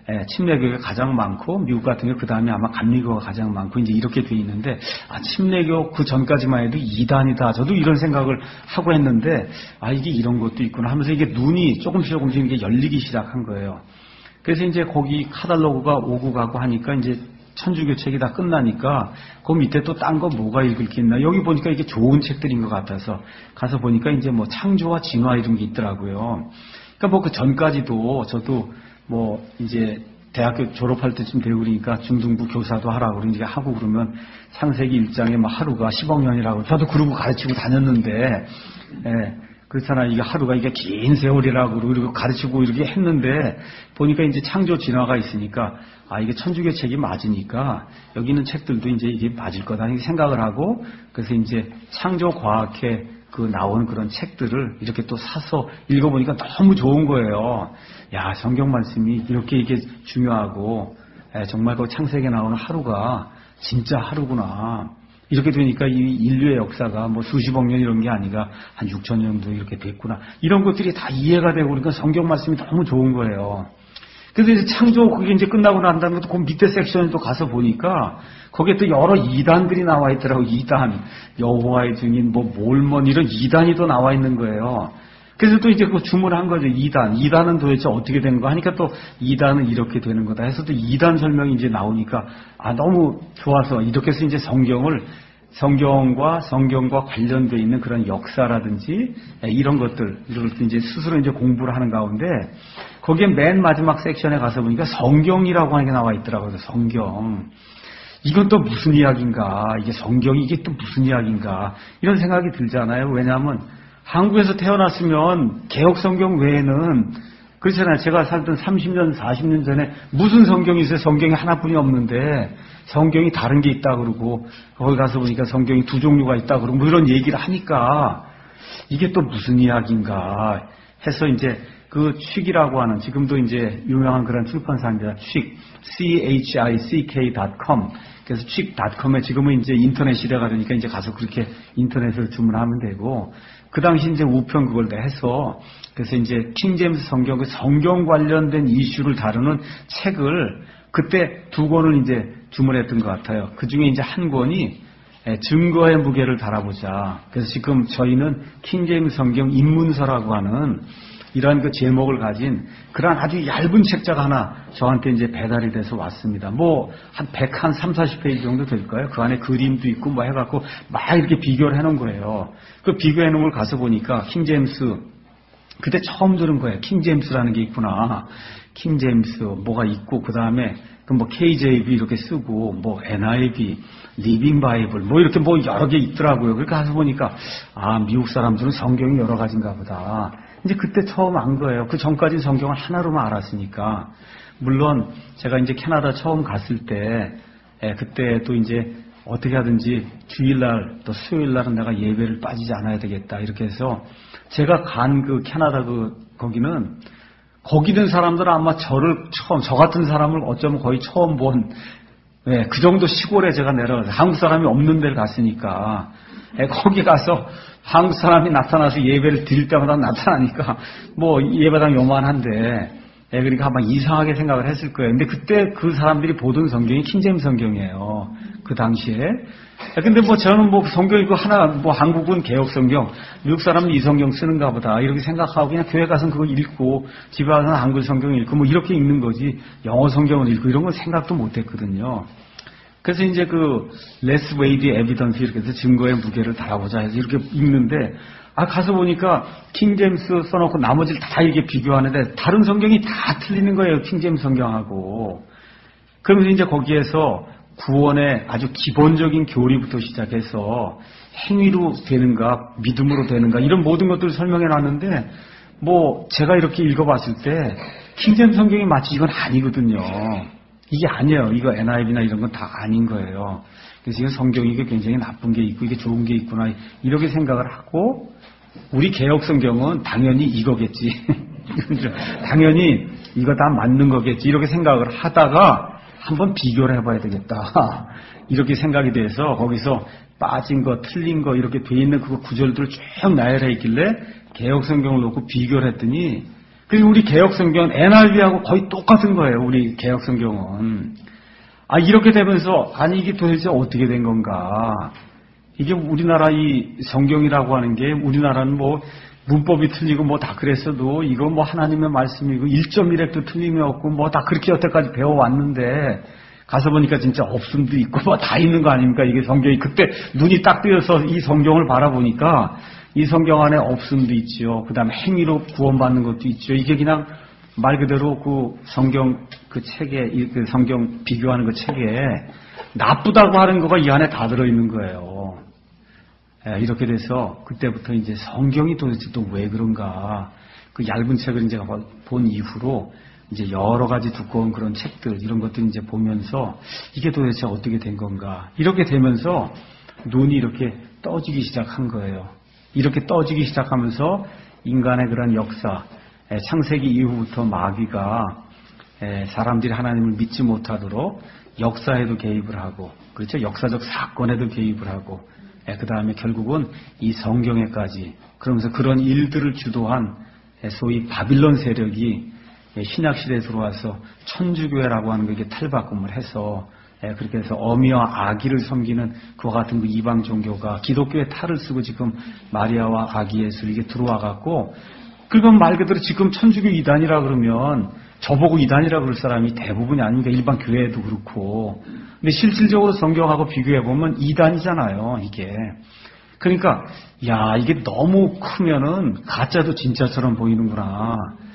침례교가 가장 많고 미국 같은 경우 그 다음에 아마 감리교가 가장 많고 이제 이렇게 돼 있는데 아, 침례교 그 전까지만 해도 이단이다. 저도 이런 생각을 하고 했는데 아, 이게 이런 것도 있구나 하면서 이게 눈이 조금씩 조금씩 이게 열리기 시작한 거예요. 그래서 이제 거기 카탈로그가 오고 가고 하니까 이제 천주교 책이 다 끝나니까 그 밑에 또 딴 거 뭐가 읽을 게 있나. 여기 보니까 이게 좋은 책들인 것 같아서 가서 보니까 이제 뭐 창조와 진화 이런 게 있더라고요. 그러니까 뭐 그 전까지도 저도 뭐 이제 대학교 졸업할 때쯤 되고 그러니까 중등부 교사도 하라고 그러니까 하고 그러면 창세기 일 장에 뭐 하루가 십억 년이라고 저도 그러고 가르치고 다녔는데, 예. 그렇잖아. 이게 하루가 이게 긴 세월이라고 그리고 가르치고 이렇게 했는데 보니까 이제 창조 진화가 있으니까 아, 이게 천주교 책이 맞으니까 여기 있는 책들도 이제 이게 맞을 거다 이렇게 생각을 하고 그래서 이제 창조 과학에 그 나오는 그런 책들을 이렇게 또 사서 읽어보니까 너무 좋은 거예요. 야, 성경 말씀이 이렇게 이게 중요하고 에, 정말 그 창세기에 나오는 하루가 진짜 하루구나. 이렇게 되니까 이 인류의 역사가 뭐 수십억 년 이런 게 아니라 한 육천 년 정도 이렇게 됐구나. 이런 것들이 다 이해가 되고 그러니까 성경 말씀이 너무 좋은 거예요. 그래서 이제 창조 그게 이제 끝나고 난 다음에 또 그 밑에 섹션에 또 가서 보니까 거기에 또 여러 이단들이 나와 있더라고. 이단, 여호와의 증인, 뭐 몰몬 이런 이단이 또 나와 있는 거예요. 그래서 또 이제 그 주문한 거죠. 이단. 이단은 도대체 어떻게 된 거 하니까 또 이단은 이렇게 되는 거다 해서 또 이단 설명이 이제 나오니까 아, 너무 좋아서 이렇게 해서 이제 성경을 성경과 성경과 관련되어 있는 그런 역사라든지 이런 것들, 이런 것들 이제 스스로 이제 공부를 하는 가운데 거기에 맨 마지막 섹션에 가서 보니까 성경이라고 하는 게 나와 있더라고요. 성경. 이건 또 무슨 이야기인가? 이게 성경이 이게 또 무슨 이야기인가? 이런 생각이 들잖아요. 왜냐하면 한국에서 태어났으면 개혁 성경 외에는 그렇잖아요. 제가 살던 삼십 년, 사십 년 전에 무슨 성경이 있어요? 성경이 하나뿐이 없는데 성경이 다른 게 있다 그러고 거기 가서 보니까 성경이 두 종류가 있다 그러고 뭐 이런 얘기를 하니까 이게 또 무슨 이야기인가 해서 이제 그 취기라고 하는 지금도 이제 유명한 그런 출판사입니다. 취, 씨 에이치 아이 씨 케이 닷 컴. 그래서 취 닷 컴에 지금은 이제 인터넷 시대가 되니까 이제 가서 그렇게 인터넷으로 주문하면 되고 그 당시 이제 우편 그걸 다 해서 그래서 이제 킹제임스 성경 그 성경 관련된 이슈를 다루는 책을 그때 두 권을 이제 주문했던 것 같아요. 그 중에 이제 한 권이 증거의 무게를 달아보자. 그래서 지금 저희는 킹제임스 성경 입문서라고 하는 이러한 그 제목을 가진 그런 아주 얇은 책자가 하나 저한테 이제 배달이 돼서 왔습니다. 뭐, 한 백, 한 삼, 사십 페이지 정도 될까요? 그 안에 그림도 있고 뭐 해갖고 막 이렇게 비교를 해놓은 거예요. 그 비교해 놓은 걸 가서 보니까 킹제임스, 그때 처음 들은 거예요. 킹제임스라는 게 있구나. 킹제임스, 뭐가 있고, 그 다음에 그 뭐 케이제이비 이렇게 쓰고, 뭐 엔아이브이, 리빙 바이블, 뭐 이렇게 뭐 여러 개 있더라고요. 그러니까 가서 보니까, 아, 미국 사람들은 성경이 여러 가지인가 보다. 이제 그때 처음 안 거예요. 그 전까지 성경을 하나로만 알았으니까. 물론 제가 이제 캐나다 처음 갔을 때, 예, 그때 또 이제 어떻게 하든지 주일날 또 수요일날은 내가 예배를 빠지지 않아야 되겠다. 이렇게 해서 제가 간 그 캐나다 그 거기는 거기 든 사람들은 아마 저를 처음, 저 같은 사람을 어쩌면 거의 처음 본, 예, 그 정도 시골에 제가 내려가서 한국 사람이 없는 데를 갔으니까, 예, 거기 가서 한국 사람이 나타나서 예배를 드릴 때마다 나타나니까 뭐 예배당 요만한데, 예, 그러니까 아마 이상하게 생각을 했을 거예요. 근데 그때 그 사람들이 보던 성경이 킹제임스 성경이에요. 그 당시에. 근데 뭐 저는 뭐 성경 이거 하나, 뭐 한국은 개혁 성경, 미국 사람은 이 성경 쓰는가 보다. 이렇게 생각하고 그냥 교회 가서는 그거 읽고, 집에 가서는 한글 성경 읽고, 뭐 이렇게 읽는 거지. 영어 성경을 읽고 이런 건 생각도 못 했거든요. 그래서 이제 그, 레스 웨이드의 에비던스 이렇게 해서 증거의 무게를 달아보자 해서 이렇게 읽는데, 아, 가서 보니까 킹제임스 써놓고 나머지를 다 이렇게 비교하는데, 다른 성경이 다 틀리는 거예요. 킹제임스 성경하고. 그러면서 이제 거기에서 구원의 아주 기본적인 교리부터 시작해서 행위로 되는가, 믿음으로 되는가, 이런 모든 것들을 설명해 놨는데, 뭐, 제가 이렇게 읽어봤을 때, 킹제임스 성경이 마치 이건 아니거든요. 이게 아니에요. 이거 엔아이브이나 이런 건 다 아닌 거예요. 그래서 이건 성경이 이게 굉장히 나쁜 게 있고, 이게 좋은 게 있구나, 이렇게 생각을 하고, 우리 개혁 성경은 당연히 이거겠지. 당연히 이거 다 맞는 거겠지. 이렇게 생각을 하다가, 한번 비교를 해봐야 되겠다. 이렇게 생각이 돼서 거기서 빠진 거, 틀린 거 이렇게 돼 있는 그 구절들을 쭉 나열해 있길래 개혁성경을 놓고 비교를 했더니 그리고 우리 개혁성경은 엔아이브이하고 거의 똑같은 거예요. 우리 개혁성경은. 아, 이렇게 되면서 아니 이게 도대체 어떻게 된 건가. 이게 우리나라 이 성경이라고 하는 게 우리나라는 뭐 문법이 틀리고 뭐 다 그랬어도 이거 뭐 하나님의 말씀이고 일 점 일 획도 틀림이 없고 뭐 다 그렇게 여태까지 배워왔는데 가서 보니까 진짜 없음도 있고 뭐 다 있는 거 아닙니까? 이게 성경이 그때 눈이 딱 뜨여서 이 성경을 바라보니까 이 성경 안에 없음도 있지요. 그 다음에 행위로 구원받는 것도 있죠. 이게 그냥 말 그대로 그 성경 그 책에 그 성경 비교하는 그 책에 나쁘다고 하는 거가 이 안에 다 들어있는 거예요. 이렇게 돼서 그때부터 이제 성경이 도대체 또 왜 그런가 그 얇은 책을 이제 본 이후로 이제 여러 가지 두꺼운 그런 책들 이런 것들 이제 보면서 이게 도대체 어떻게 된 건가 이렇게 되면서 눈이 이렇게 떠지기 시작한 거예요. 이렇게 떠지기 시작하면서 인간의 그런 역사 창세기 이후부터 마귀가 사람들이 하나님을 믿지 못하도록 역사에도 개입을 하고 그렇죠 역사적 사건에도 개입을 하고 그 다음에 결국은 이 성경에까지 그러면서 그런 일들을 주도한 소위 바빌론 세력이 신약시대에 들어와서 천주교회라고 하는 것에 탈바꿈을 해서 그렇게 해서 어미와 아기를 섬기는 그와 같은 그 이방 종교가 기독교의 탈을 쓰고 지금 마리아와 아기 예수 이게 들어와 갖고 그러면 말 그대로 지금 천주교 이단이라 그러면 저보고 이단이라 그럴 사람이 대부분이 아닙니까? 일반 교회도 그렇고. 근데 실질적으로 성경하고 비교해보면 이단이잖아요, 이게. 그러니까, 야, 이게 너무 크면은 가짜도 진짜처럼 보이는구나.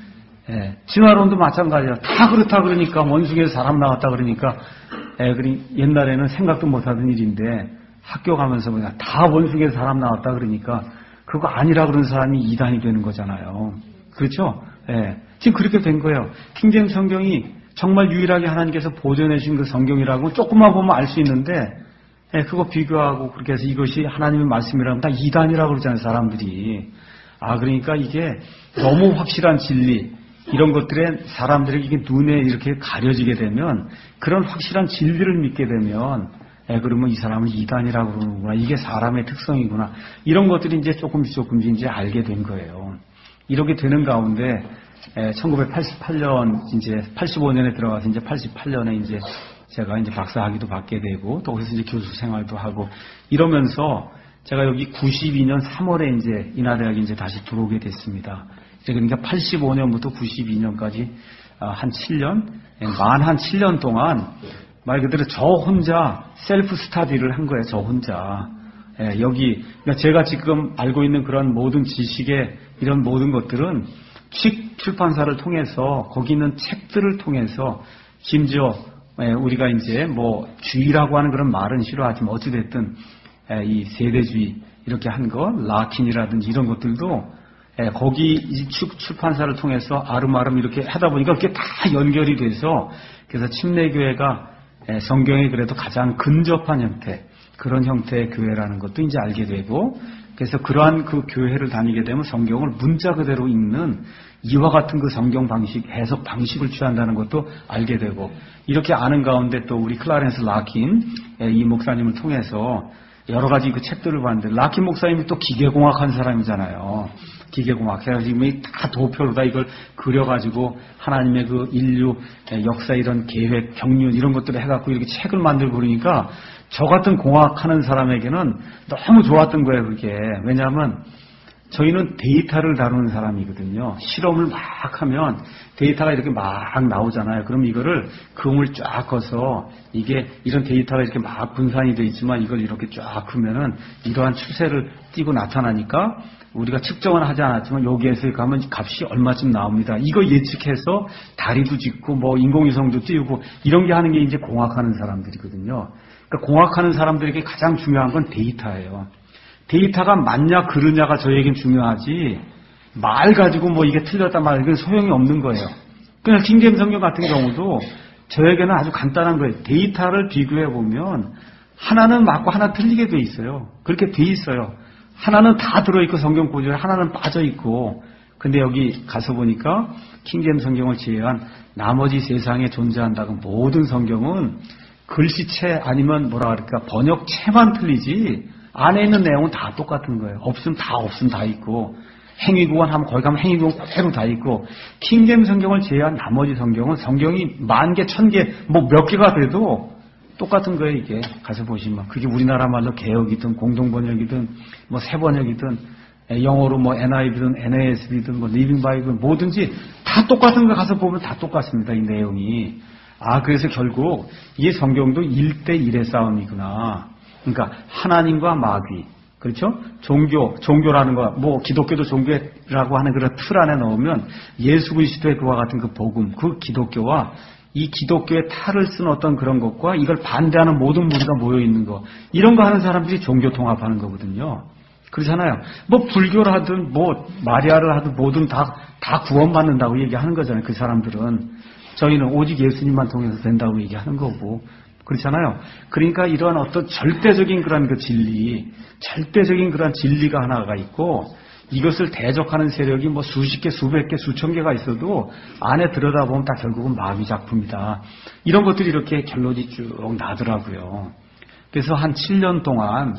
예, 진화론도 마찬가지야. 다 그렇다 그러니까, 원숭이에서 사람 나왔다 그러니까, 예, 그리 옛날에는 생각도 못 하던 일인데, 학교 가면서 그냥 다 원숭이에서 사람 나왔다 그러니까, 그거 아니라 그런 사람이 이단이 되는 거잖아요. 그렇죠? 예. 지금 그렇게 된 거예요. 킹제임스 성경이 정말 유일하게 하나님께서 보존해 주신 그 성경이라고 조금만 보면 알 수 있는데, 예, 그거 비교하고 그렇게 해서 이것이 하나님의 말씀이라면 다 이단이라고 그러잖아요, 사람들이. 아, 그러니까 이게 너무 확실한 진리, 이런 것들에 사람들에게 이게 눈에 이렇게 가려지게 되면, 그런 확실한 진리를 믿게 되면, 예, 그러면 이 사람은 이단이라고 그러는구나. 이게 사람의 특성이구나. 이런 것들이 이제 조금씩 조금씩 이제 알게 된 거예요. 이렇게 되는 가운데, 예, 천구백팔십팔 년, 이제 팔십오 년에 들어가서 이제 팔십팔 년에 이제 제가 이제 박사학위도 받게 되고, 또 거기서 이제 교수 생활도 하고, 이러면서 제가 여기 구십이 년 삼월에 이제 인하대학에 이제 다시 들어오게 됐습니다. 그러니까 팔십오 년부터 구십이 년까지 한 칠 년, 만 한 칠 년 동안 말 그대로 저 혼자 셀프 스타디를 한 거예요, 저 혼자. 예, 여기, 그러니까 제가 지금 알고 있는 그런 모든 지식의 이런 모든 것들은 칙 출판사를 통해서, 거기 있는 책들을 통해서, 심지어, 예, 우리가 이제 뭐, 주의라고 하는 그런 말은 싫어하지만, 어찌됐든, 예, 이 세대주의, 이렇게 한 거, 라킨이라든지 이런 것들도, 예, 거기 이 출판사를 통해서 아름아름 이렇게 하다 보니까 그게 다 연결이 돼서, 그래서 침례교회가 예, 성경에 그래도 가장 근접한 형태, 그런 형태의 교회라는 것도 이제 알게 되고, 그래서 그러한 그 교회를 다니게 되면 성경을 문자 그대로 읽는 이와 같은 그 성경 방식, 해석 방식을 취한다는 것도 알게 되고, 이렇게 아는 가운데 또 우리 클라렌스 라킨, 예, 이 목사님을 통해서 여러 가지 그 책들을 봤는데, 라킨 목사님이 또 기계공학한 사람이잖아요. 기계공학. 해가지고 다 도표로 다 이걸 그려가지고 하나님의 그 인류 역사 이런 계획, 경륜 이런 것들을 해갖고 이렇게 책을 만들고 그러니까 저 같은 공학하는 사람에게는 너무 좋았던 거예요, 그게. 왜냐하면 저희는 데이터를 다루는 사람이거든요. 실험을 막 하면 데이터가 이렇게 막 나오잖아요. 그럼 이거를 그음을 쫙 꺼서 이게 이런 데이터가 이렇게 막 분산이 되어 있지만 이걸 이렇게 쫙 크면은 이러한 추세를 띠고 나타나니까 우리가 측정은 하지 않았지만 여기에서 가면 값이 얼마쯤 나옵니다. 이거 예측해서 다리도 짓고 뭐 인공위성도 띄우고 이런 게 하는 게 이제 공학하는 사람들이거든요. 그러니까 공학하는 사람들에게 가장 중요한 건 데이터예요. 데이터가 맞냐 그르냐가 저에겐 중요하지 말 가지고 뭐 이게 틀렸다 말 이건 소용이 없는 거예요. 그냥 킹제임스 성경 같은 경우도 저에게는 아주 간단한 거예요. 데이터를 비교해 보면 하나는 맞고 하나 틀리게 돼 있어요. 그렇게 돼 있어요. 하나는 다 들어있고 성경 구절에 하나는 빠져있고, 근데 여기 가서 보니까 킹제임스 성경을 제외한 나머지 세상에 존재한다고 모든 성경은 글씨체 아니면 뭐라 그럴까 번역체만 틀리지 안에 있는 내용은 다 똑같은 거예요. 없으면 다 없으면 다 있고, 행위구원 하면 거기 가면 행위구원 그대로 다 있고, 킹제임스 성경을 제외한 나머지 성경은 성경이 만 개, 천 개, 뭐 몇 개가 돼도 똑같은 거예요, 이게. 가서 보시면. 그게 우리나라 말로 개혁이든 공동번역이든 뭐 새번역이든 영어로 뭐 엔아이비든 엔에이에스비든 뭐 리빙 바이블 뭐든지 다 똑같은 거 가서 보면 다 똑같습니다, 이 내용이. 아, 그래서 결국 이 성경도 일 대 일의 싸움이구나. 그러니까 하나님과 마귀. 그렇죠? 종교, 종교라는 거, 뭐 기독교도 종교라고 하는 그런 틀 안에 넣으면 예수 그리스도의 그와 같은 그 복음, 그 기독교와 이 기독교의 탈을 쓴 어떤 그런 것과 이걸 반대하는 모든 무리가 모여있는 거, 이런 거 하는 사람들이 종교 통합하는 거거든요. 그렇잖아요. 뭐 불교를 하든 뭐 마리아를 하든 뭐든 다, 다 구원받는다고 얘기하는 거잖아요. 그 사람들은. 저희는 오직 예수님만 통해서 된다고 얘기하는 거고. 그렇잖아요. 그러니까 이러한 어떤 절대적인 그런 그 진리, 절대적인 그런 진리가 하나가 있고, 이것을 대적하는 세력이 뭐 수십 개, 수백 개, 수천 개가 있어도 안에 들여다보면 다 결국은 마귀 작품이다. 이런 것들이 이렇게 결론이 쭉 나더라고요. 그래서 한 칠 년 동안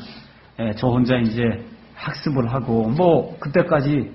저 혼자 이제 학습을 하고, 뭐 그때까지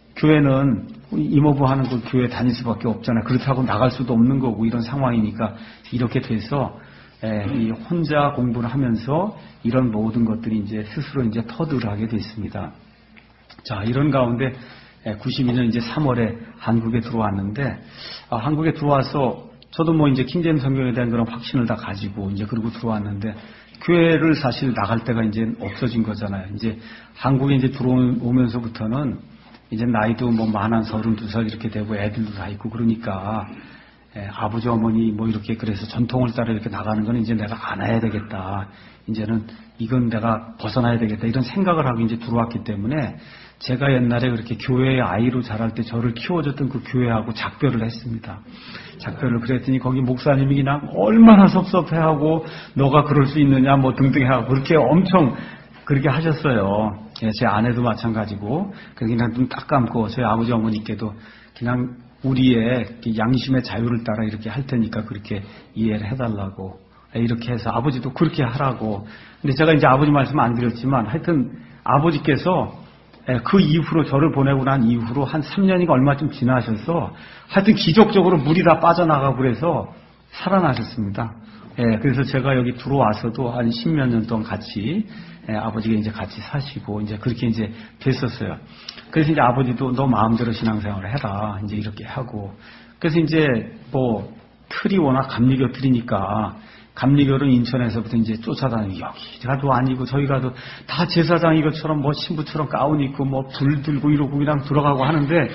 교회는 이모부 하는 그 교회 다닐 수밖에 없잖아요. 그렇다고 나갈 수도 없는 거고 이런 상황이니까 이렇게 돼서 이 혼자 공부를 하면서 이런 모든 것들이 이제 스스로 이제 터득을 하게 됐습니다. 자, 이런 가운데 구십이 년 이제 삼월에 한국에 들어왔는데, 아, 한국에 들어와서 저도 뭐 이제 킹제임스 성경에 대한 그런 확신을 다 가지고 이제 그러고 들어왔는데, 교회를 사실 나갈 때가 이제 없어진 거잖아요. 이제 한국에 이제 들어오면서부터는 이제 나이도 뭐 만한 서른두 살 이렇게 되고 애들도 다 있고 그러니까, 예, 아버지 어머니 뭐 이렇게 그래서 전통을 따라 이렇게 나가는 건 이제 내가 안 해야 되겠다. 이제는 이건 내가 벗어나야 되겠다. 이런 생각을 하고 이제 들어왔기 때문에 제가 옛날에 그렇게 교회의 아이로 자랄 때 저를 키워줬던 그 교회하고 작별을 했습니다. 작별을 그랬더니 거기 목사님이 그냥 얼마나 섭섭해하고 너가 그럴 수 있느냐 뭐 등등 해하고 그렇게 엄청 그렇게 하셨어요. 예, 제 아내도 마찬가지고 그냥 눈 딱 감고 저희 아버지 어머니께도 그냥 우리의 양심의 자유를 따라 이렇게 할 테니까 그렇게 이해를 해달라고 이렇게 해서 아버지도 그렇게 하라고. 근데 제가 이제 아버지 말씀 안 드렸지만 하여튼 아버지께서 그 이후로 저를 보내고 난 이후로 한 삼 년인가 얼마쯤 지나셔서 하여튼 기적적으로 물이 다 빠져나가고 그래서 살아나셨습니다. 예, 그래서 제가 여기 들어와서도 한 십몇 년 동안 같이 예, 아버지가 이제 같이 사시고 이제 그렇게 이제 됐었어요. 그래서 이제 아버지도 너 마음대로 신앙생활을 해라 이제 이렇게 하고 그래서 이제 뭐 틀이 워낙 감리교 틀이니까 감리교는 인천에서부터 이제 쫓아다니고 여기 가도 아니고 저기 가도 다 제사장 이것처럼 뭐 신부처럼 가운 입고 뭐 불 들고 이러고 그냥 들어가고 하는데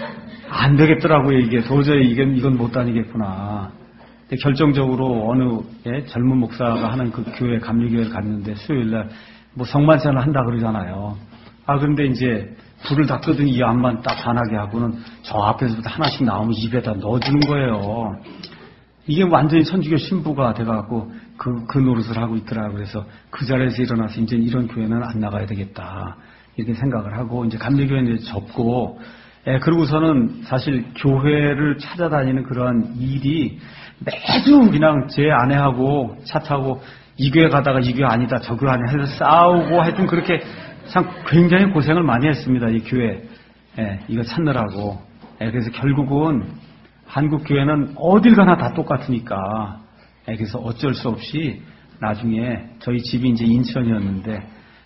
안 되겠더라고요. 이게 도저히 이게 이건 못 다니겠구나. 근데 결정적으로 어느 예, 젊은 목사가 하는 그 교회 감리교회를 갔는데 수요일날 뭐 성만찬을 한다 그러잖아요. 아 그런데 이제 불을 다 끄더니 이 앞만 딱 반하게 하고는 저 앞에서부터 하나씩 나오면 입에다 넣어주는 거예요. 이게 완전히 천주교 신부가 돼갖고 그, 그 노릇을 하고 있더라. 그래서 그 자리에서 일어나서 이제 이런 교회는 안 나가야 되겠다. 이렇게 생각을 하고 이제 감리교회는 이제 접고, 예, 그러고서는 사실 교회를 찾아다니는 그런 일이 매주 그냥 제 아내하고 차 타고 이 교회 가다가 이 교회 아니다, 저 교회 아니다 해서 싸우고 하여튼 그렇게 참 굉장히 고생을 많이 했습니다. 이 교회. 예, 이거 찾느라고. 예, 그래서 결국은 한국 교회는 어딜 가나 다 똑같으니까 그래서 어쩔 수 없이 나중에 저희 집이 이제 인천이었는데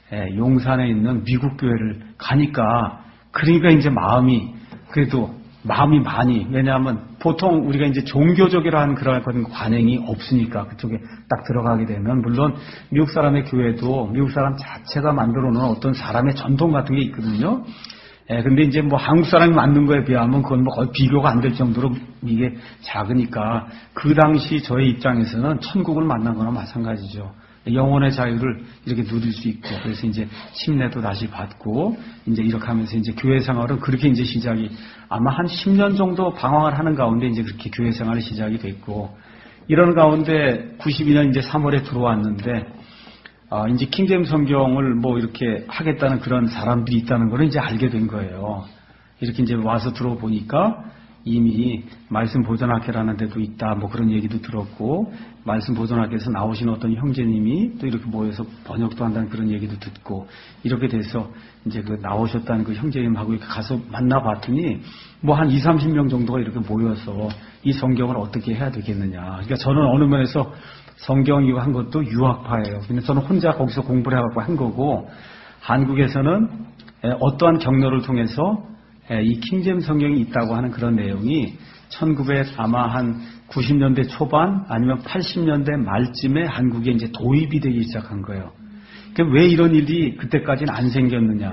용산에 있는 미국 교회를 가니까 그러니까 이제 마음이 그래도 마음이 많이 왜냐하면 보통 우리가 이제 종교적이라는 그런 관행이 없으니까 그쪽에 딱 들어가게 되면 물론 미국 사람의 교회도 미국 사람 자체가 만들어 놓은 어떤 사람의 전통 같은 게 있거든요. 예, 근데 이제 뭐 한국 사람이 만든 거에 비하면 그건 뭐 거의 비교가 안 될 정도로 이게 작으니까 그 당시 저의 입장에서는 천국을 만난 거나 마찬가지죠. 영혼의 자유를 이렇게 누릴 수 있고 그래서 이제 침례도 다시 받고 이제 이렇게 하면서 이제 교회 생활은 그렇게 이제 시작이 아마 한 십 년 정도 방황을 하는 가운데 이제 그렇게 교회 생활이 시작이 됐고 이런 가운데 구십이 년 이제 삼월에 들어왔는데 아, 이제 킹제임스 성경을 뭐 이렇게 하겠다는 그런 사람들이 있다는 걸 이제 알게 된 거예요. 이렇게 이제 와서 들어보니까 이미 말씀 보존학회라는 데도 있다, 뭐 그런 얘기도 들었고, 말씀 보존학회에서 나오신 어떤 형제님이 또 이렇게 모여서 번역도 한다는 그런 얘기도 듣고, 이렇게 돼서 이제 그 나오셨다는 그 형제님하고 이렇게 가서 만나봤더니, 뭐 한 이삼십 명 정도가 이렇게 모여서 이 성경을 어떻게 해야 되겠느냐. 그러니까 저는 어느 면에서 성경 이거 한 것도 유학파예요. 근데 저는 혼자 거기서 공부를 해갖고 한 거고, 한국에서는 어떠한 경로를 통해서 이 킹제임스 성경이 있다고 하는 그런 내용이 천구백 아마 한 구십 년대 초반 아니면 팔십 년대 말쯤에 한국에 이제 도입이 되기 시작한 거예요. 그럼 왜 이런 일이 그때까지는 안 생겼느냐?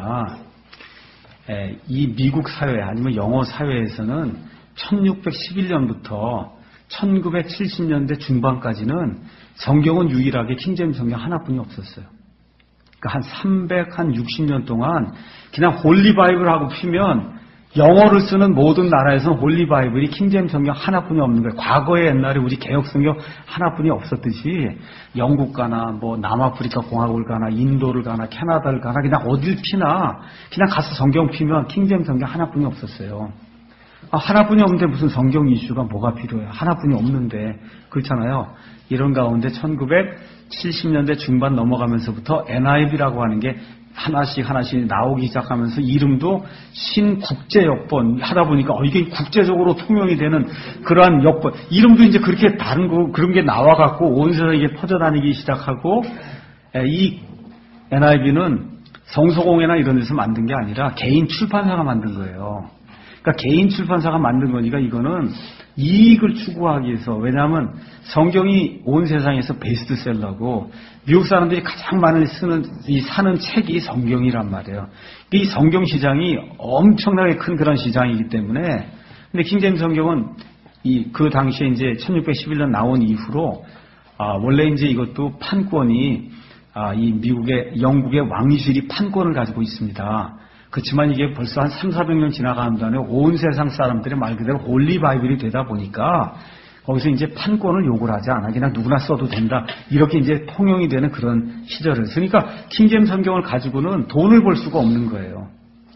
이 미국 사회 아니면 영어 사회에서는 천육백십일 년부터 천구백칠십 년대 중반까지는 성경은 유일하게 킹제임스 성경 하나뿐이 없었어요. 그러니까 한 삼백육십 년 동안 그냥 홀리 바이블하고 피면 영어를 쓰는 모든 나라에서는 홀리 바이블이 킹제임스 성경 하나뿐이 없는 거예요. 과거에 옛날에 우리 개혁 성경 하나뿐이 없었듯이 영국 가나 뭐 남아프리카 공화국을 가나 인도를 가나 캐나다를 가나 그냥 어딜 피나 그냥 가서 성경 피면 킹제임스 성경 하나뿐이 없었어요. 아, 하나뿐이 없는데 무슨 성경 이슈가 뭐가 필요해요? 하나뿐이 없는데 그렇잖아요. 이런 가운데 천구백칠십 년대 중반 넘어가면서부터 엔아이브이라고 하는 게 하나씩 하나씩 나오기 시작하면서 이름도 신국제역번 하다 보니까 어, 이게 국제적으로 통용이 되는 그러한 역번 이름도 이제 그렇게 다른 거 그런 게 나와갖고 온 세상에 퍼져다니기 시작하고 이 엔아이브이는 성서공회나 이런 데서 만든 게 아니라 개인 출판사가 만든 거예요. 그러니까 개인 출판사가 만든 거니까 이거는 이익을 추구하기 위해서, 왜냐하면 성경이 온 세상에서 베스트셀러고 미국 사람들이 가장 많이 쓰는 이 사는 책이 성경이란 말이에요. 이 성경 시장이 엄청나게 큰 그런 시장이기 때문에. 근데 킹제임스 성경은 이 그 당시에 이제 천육백십일 년 나온 이후로 아 원래 이제 이것도 판권이 아 이 미국의 영국의 왕실이 판권을 가지고 있습니다. 그렇지만 이게 벌써 한 삼사백 년 지나가는 다음에 온 세상 사람들의 말 그대로 홀리 바이블이 되다 보니까 거기서 이제 판권을 요구를 하지 않아. 그냥 누구나 써도 된다. 이렇게 이제 통용이 되는 그런 시절을. 그러니까 킹제임스 성경을 가지고는 돈을 벌 수가 없는 거예요.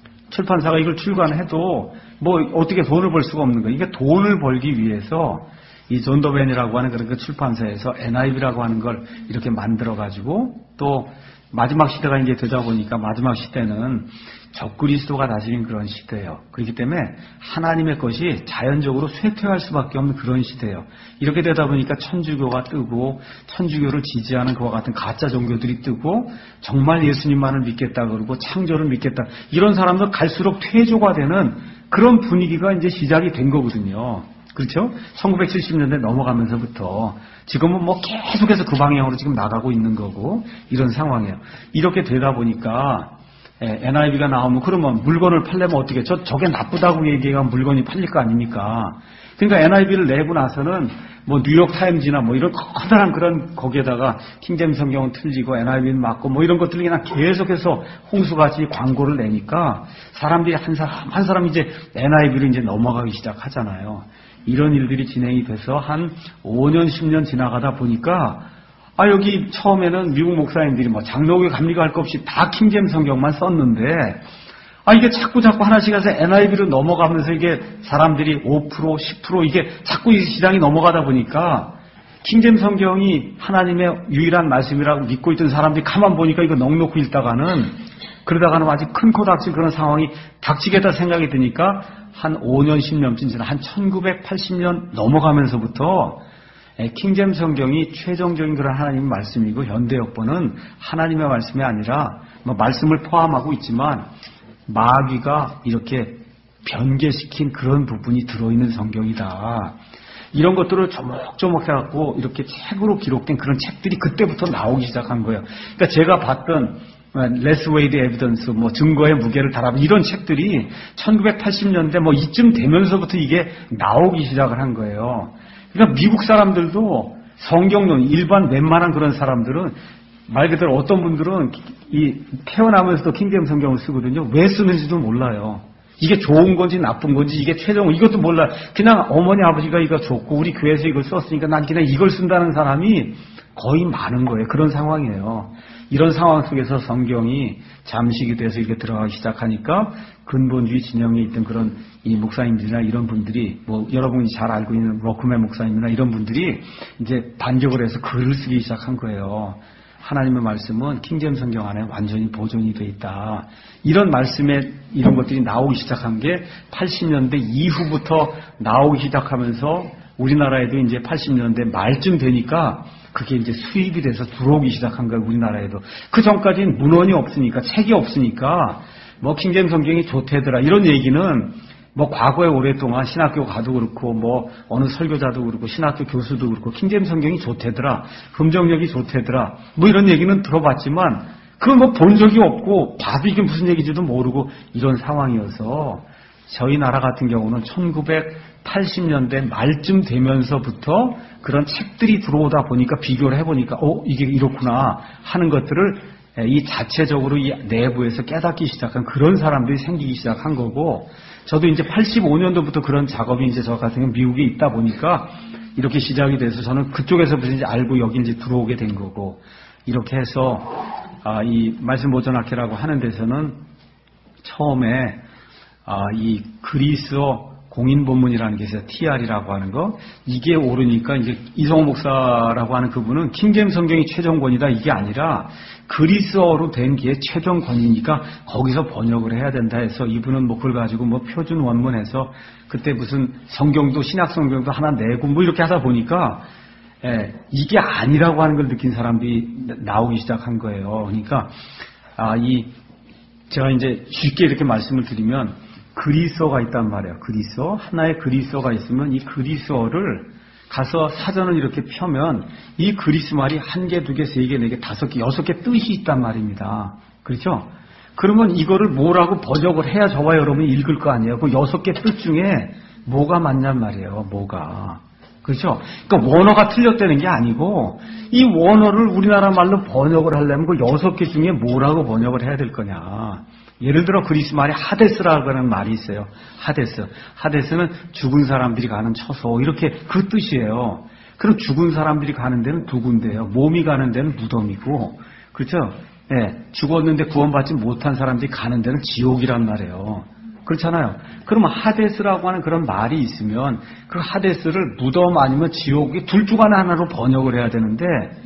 출판사가 이걸 출간해도 뭐 어떻게 돈을 벌 수가 없는 거예요. 이게 돈을 벌기 위해서 이 존 더벤이라고 하는 그런 그 출판사에서 엔아이브이라고 하는 걸 이렇게 만들어 가지고 또 마지막 시대가 이제 되다 보니까 마지막 시대는 적그리스도가 다스린 그런 시대예요. 그렇기 때문에 하나님의 것이 자연적으로 쇠퇴할 수밖에 없는 그런 시대예요. 이렇게 되다 보니까 천주교가 뜨고 천주교를 지지하는 그와 같은 가짜 종교들이 뜨고 정말 예수님만을 믿겠다 그러고 창조를 믿겠다. 이런 사람들 갈수록 퇴조가 되는 그런 분위기가 이제 시작이 된 거거든요. 그렇죠? 천구백칠십 년대 넘어가면서부터 지금은 뭐 계속해서 그 방향으로 지금 나가고 있는 거고 이런 상황이에요. 이렇게 되다 보니까 엔아이브이가 나오면 그러면 물건을 팔려면 어떻게 저 저게 나쁘다고 얘기하면 물건이 팔릴 거 아닙니까? 그러니까 엔아이브이를 내고 나서는 뭐 뉴욕 타임즈나 뭐 이런 커다란 그런 거기에다가 킹제임스 성경은 틀리고 엔아이브이는 맞고 뭐 이런 것들을 그냥 계속해서 홍수같이 광고를 내니까 사람들이 한 사람 한 사람 이제 엔아이브이로 이제 넘어가기 시작하잖아요. 이런 일들이 진행이 돼서 한 오 년, 십 년 지나가다 보니까 아 여기 처음에는 미국 목사님들이 뭐 장로교 감리교 할 것 없이 다 킹제임스 성경만 썼는데 아 이게 자꾸 자꾸 하나씩 해서 엔아이브이로 넘어가면서 이게 사람들이 오 퍼센트, 십 퍼센트 이게 자꾸 이 시장이 넘어가다 보니까 킹제임스 성경이 하나님의 유일한 말씀이라고 믿고 있던 사람들이 가만 보니까 이거 넋놓고 읽다가는 그러다가는 아주 큰 코 닥칠 그런 상황이 닥치겠다 생각이 드니까 한 오 년, 십 년쯤 지나 한 천구백팔십 년 넘어가면서부터 킹제임스 성경이 최종적인 그런 하나님의 말씀이고 현대역본은 하나님의 말씀이 아니라 뭐 말씀을 포함하고 있지만 마귀가 이렇게 변개시킨 그런 부분이 들어있는 성경이다. 이런 것들을 조목조목 해갖고 이렇게 책으로 기록된 그런 책들이 그때부터 나오기 시작한 거예요. 그러니까 제가 봤던 레스 웨이드 에비던스, 뭐 증거의 무게를 달아 이런 책들이 천구백팔십 년대 뭐 이쯤 되면서부터 이게 나오기 시작을 한 거예요. 그러니까 미국 사람들도 성경론 일반 웬만한 그런 사람들은 말 그대로 어떤 분들은 이 태어나면서도 킹제임스 성경을 쓰거든요. 왜 쓰는지도 몰라요. 이게 좋은 건지 나쁜 건지 이게 최종 이것도 몰라. 그냥 어머니 아버지가 이거 좋고 우리 교회에서 이걸 썼으니까 난 그냥 이걸 쓴다는 사람이 거의 많은 거예요. 그런 상황이에요. 이런 상황 속에서 성경이 잠식이 돼서 이렇게 들어가기 시작하니까 근본주의 진영에 있던 그런 이 목사님들이나 이런 분들이 뭐 여러분이 잘 알고 있는 로크맨 목사님이나 이런 분들이 이제 반격을 해서 글을 쓰기 시작한 거예요. 하나님의 말씀은 킹제임스 성경 안에 완전히 보존이 돼 있다. 이런 말씀에 이런 것들이 나오기 시작한 게 팔십 년대 이후부터 나오기 시작하면서 우리나라에도 이제 팔십 년대 말쯤 되니까 그게 이제 수입이 돼서 들어오기 시작한 거예요, 우리나라에도. 그 전까지는 문헌이 없으니까, 책이 없으니까, 뭐, 킹제임스 성경이 좋대더라. 이런 얘기는, 뭐, 과거에 오랫동안 신학교 가도 그렇고, 뭐, 어느 설교자도 그렇고, 신학교 교수도 그렇고, 킹제임스 성경이 좋대더라. 금정력이 좋대더라. 뭐, 이런 얘기는 들어봤지만, 그건 뭐 본 적이 없고, 봐도 이게 무슨 얘기인지도 모르고, 이런 상황이어서, 저희 나라 같은 경우는 천구백팔십 년대 말쯤 되면서부터 그런 책들이 들어오다 보니까 비교를 해보니까 어 이게 이렇구나 하는 것들을 이 자체적으로 이 내부에서 깨닫기 시작한 그런 사람들이 생기기 시작한 거고 저도 이제 팔십오 년도부터 그런 작업이 이제 저 같은 경우 미국에 있다 보니까 이렇게 시작이 돼서 저는 그쪽에서부터 이제 알고 여기 이제 들어오게 된 거고 이렇게 해서 아, 이 말씀 보존학회라고 하는 데서는 처음에 아, 이 그리스어 공인 본문이라는 게 있어요. 티알이라고 하는 거. 이게 오르니까 이제 이성호 목사라고 하는 그분은 킹제임스 성경이 최종권이다 이게 아니라 그리스어로 된 게 최종권이니까 거기서 번역을 해야 된다 해서 이분은 뭐 그걸 가지고 뭐 표준 원문해서 그때 무슨 성경도 신약 성경도 하나 내고 뭐 이렇게 하다 보니까 예, 이게 아니라고 하는 걸 느낀 사람들이 나오기 시작한 거예요. 그러니까 아, 이 제가 이제 쉽게 이렇게 말씀을 드리면 그리스어가 있단 말이에요. 그리스어. 하나의 그리스어가 있으면 이 그리스어를 가서 사전을 이렇게 펴면 이 그리스 말이 한 개, 두 개, 세 개, 네 개, 다섯 개, 여섯 개 뜻이 있단 말입니다. 그렇죠? 그러면 이거를 뭐라고 번역을 해야 저와 여러분이 읽을 거 아니에요. 그 여섯 개 뜻 중에 뭐가 맞냔 말이에요. 뭐가. 그렇죠? 그러니까 원어가 틀렸다는 게 아니고 이 원어를 우리나라 말로 번역을 하려면 그 여섯 개 중에 뭐라고 번역을 해야 될 거냐. 예를 들어 그리스 말에 하데스라고 하는 말이 있어요. 하데스. 하데스는 죽은 사람들이 가는 처소. 이렇게 그 뜻이에요. 그럼 죽은 사람들이 가는 데는 두 군데예요. 몸이 가는 데는 무덤이고. 그렇죠? 예, 죽었는데 구원받지 못한 사람들이 가는 데는 지옥이란 말이에요. 그렇잖아요. 그러면 하데스라고 하는 그런 말이 있으면 그 하데스를 무덤 아니면 지옥이 둘 중 하나로 번역을 해야 되는데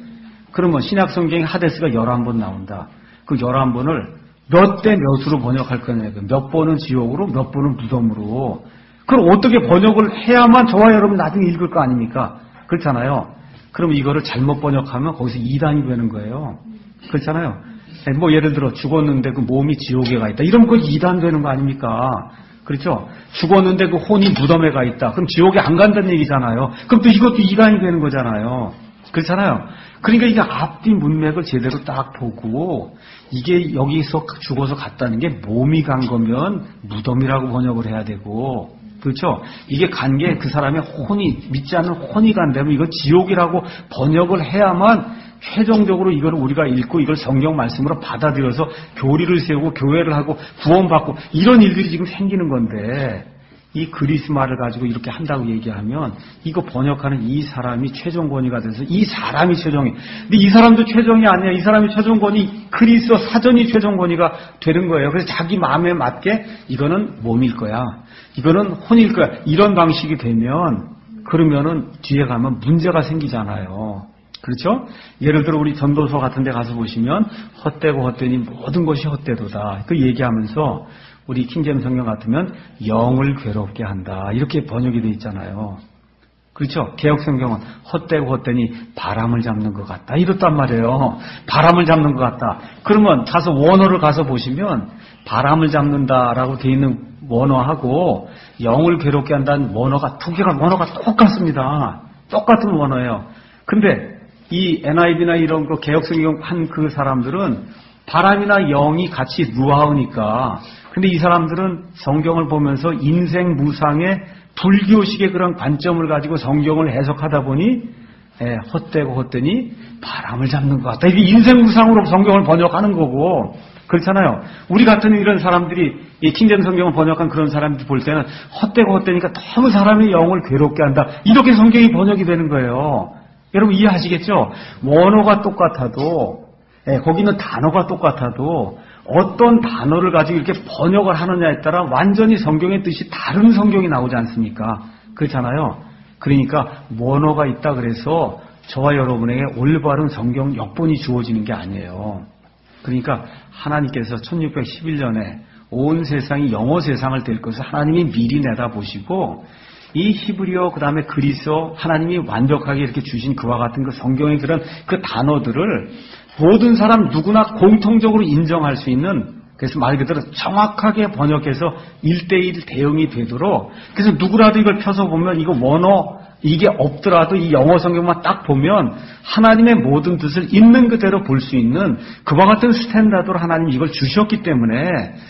그러면 신약 성경에 하데스가 열한 번 나온다. 그 열한 번을 몇 대 몇으로 번역할 거냐. 몇 번은 지옥으로 몇 번은 무덤으로. 그럼 어떻게 번역을 해야만 저와 여러분 나중에 읽을 거 아닙니까? 그렇잖아요. 그럼 이거를 잘못 번역하면 거기서 이단이 되는 거예요. 그렇잖아요. 뭐 예를 들어 죽었는데 그 몸이 지옥에 가 있다. 이러면 그거 이단 되는 거 아닙니까? 그렇죠? 죽었는데 그 혼이 무덤에 가 있다. 그럼 지옥에 안 간다는 얘기잖아요. 그럼 또 이것도 이단이 되는 거잖아요. 그렇잖아요. 그러니까 이게 앞뒤 문맥을 제대로 딱 보고 이게 여기서 죽어서 갔다는 게 몸이 간 거면 무덤이라고 번역을 해야 되고 그렇죠? 이게 간 게 그 사람의 혼이 믿지 않는 혼이 간다면 이거 지옥이라고 번역을 해야만 최종적으로 이걸 우리가 읽고 이걸 성경 말씀으로 받아들여서 교리를 세우고 교회를 하고 구원받고 이런 일들이 지금 생기는 건데 이 그리스 말을 가지고 이렇게 한다고 얘기하면 이거 번역하는 이 사람이 최종권위가 돼서 이 사람이 최종이 근데 이 사람도 최종이 아니야. 이 사람이 최종권위 그리스어 사전이 최종권위가 되는 거예요. 그래서 자기 마음에 맞게 이거는 몸일 거야. 이거는 혼일 거야. 이런 방식이 되면 그러면은 뒤에 가면 문제가 생기잖아요. 그렇죠? 예를 들어 우리 전도서 같은 데 가서 보시면 헛되고 헛되니 모든 것이 헛되도다. 그 얘기하면서 우리 킹제임스 성경 같으면 영을 괴롭게 한다. 이렇게 번역이 돼 있잖아요. 그렇죠? 개역 성경은 헛되고 헛되니 바람을 잡는 것 같다. 이렇단 말이에요. 바람을 잡는 것 같다. 그러면 가서 원어를 가서 보시면 바람을 잡는다라고 돼 있는 원어하고 영을 괴롭게 한다는 원어가 두 개가 원어가 똑같습니다. 똑같은 원어예요. 근데 이 엔아이브이나 이런 거 개역성경 한 그 사람들은 바람이나 영이 같이 누아우니까 근데 이 사람들은 성경을 보면서 인생 무상의 불교식의 그런 관점을 가지고 성경을 해석하다 보니 예, 헛되고 헛되니 바람을 잡는 것 같다. 이게 인생 무상으로 성경을 번역하는 거고 그렇잖아요. 우리 같은 이런 사람들이 이 킹제임스 성경을 번역한 그런 사람들 볼 때는 헛되고 헛되니까 너무 사람의 영을 괴롭게 한다. 이렇게 성경이 번역이 되는 거예요. 여러분 이해하시겠죠? 원어가 똑같아도 예, 거기는 단어가 똑같아도 어떤 단어를 가지고 이렇게 번역을 하느냐에 따라 완전히 성경의 뜻이 다른 성경이 나오지 않습니까? 그렇잖아요. 그러니까 원어가 있다 그래서 저와 여러분에게 올바른 성경 역본이 주어지는 게 아니에요. 그러니까 하나님께서 천육백십일 년에 온 세상이 영어 세상을 될 것을 하나님이 미리 내다보시고 이 히브리어 그 다음에 그리스어 하나님이 완벽하게 이렇게 주신 그와 같은 그 성경의 그런 그 단어들을 모든 사람 누구나 공통적으로 인정할 수 있는 그래서 말 그대로 정확하게 번역해서 일대일 대응이 되도록 그래서 누구라도 이걸 펴서 보면 이거 원어 이게 없더라도 이 영어 성경만 딱 보면 하나님의 모든 뜻을 있는 그대로 볼 수 있는 그와 같은 스탠다드로 하나님이 이걸 주셨기 때문에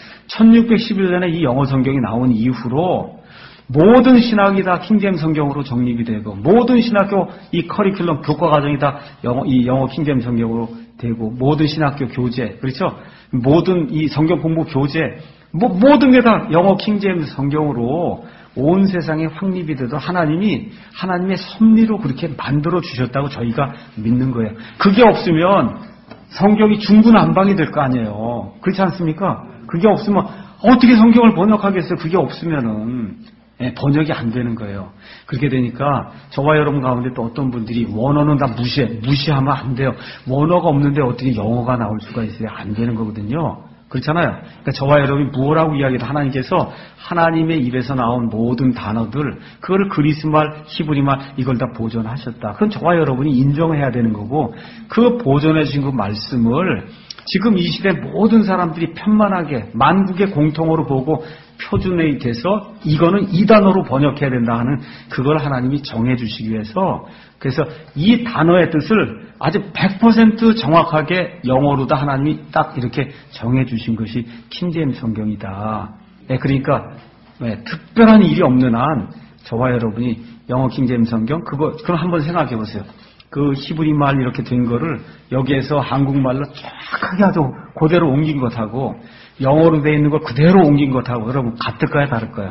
천육백십일 년에 이 영어 성경이 나온 이후로 모든 신학이 다 킹제임스 성경으로 정립이 되고 모든 신학교 이 커리큘럼 교과 과정이 다 영어 이 영어 킹제임스 성경으로 되고 모든 신학교 교재 그렇죠? 모든 이 성경 공부 교재 뭐 모든 게 다 영어 킹제임스 성경으로 온 세상에 확립이 되도록 하나님이 하나님의 섭리로 그렇게 만들어 주셨다고 저희가 믿는 거예요. 그게 없으면 성경이 중구난방이 될 거 아니에요. 그렇지 않습니까? 그게 없으면 어떻게 성경을 번역하겠어요? 그게 없으면은 예, 번역이 안 되는 거예요. 그렇게 되니까 저와 여러분 가운데 또 어떤 분들이 원어는 다 무시해. 무시하면 안 돼요. 원어가 없는데 어떻게 영어가 나올 수가 있어요? 안 되는 거거든요. 그렇잖아요. 그러니까 저와 여러분이 뭐라고 이야기해도 하나님께서 하나님의 입에서 나온 모든 단어들 그거를 그리스말, 히브리말 이걸 다 보존하셨다. 그건 저와 여러분이 인정해야 되는 거고 그 보존해 주신 그 말씀을 지금 이 시대 모든 사람들이 편만하게 만국의 공통어로 보고 표준에 돼서 이거는 이 단어로 번역해야 된다 하는 그걸 하나님이 정해 주시기 위해서 그래서 이 단어의 뜻을 아주 백 퍼센트 정확하게 영어로다 하나님이 딱 이렇게 정해 주신 것이 킹제임스 성경이다. 네, 그러니까 네, 특별한 일이 없는 한 저와 여러분이 영어 킹제임스 성경 그거 그럼 한번 생각해 보세요. 그 히브리 말 이렇게 된 거를 여기에서 한국말로 정확하게 아주 그대로 옮긴 것하고 영어로 돼 있는 걸 그대로 옮긴 것하고 여러분 같을까요, 다를까요?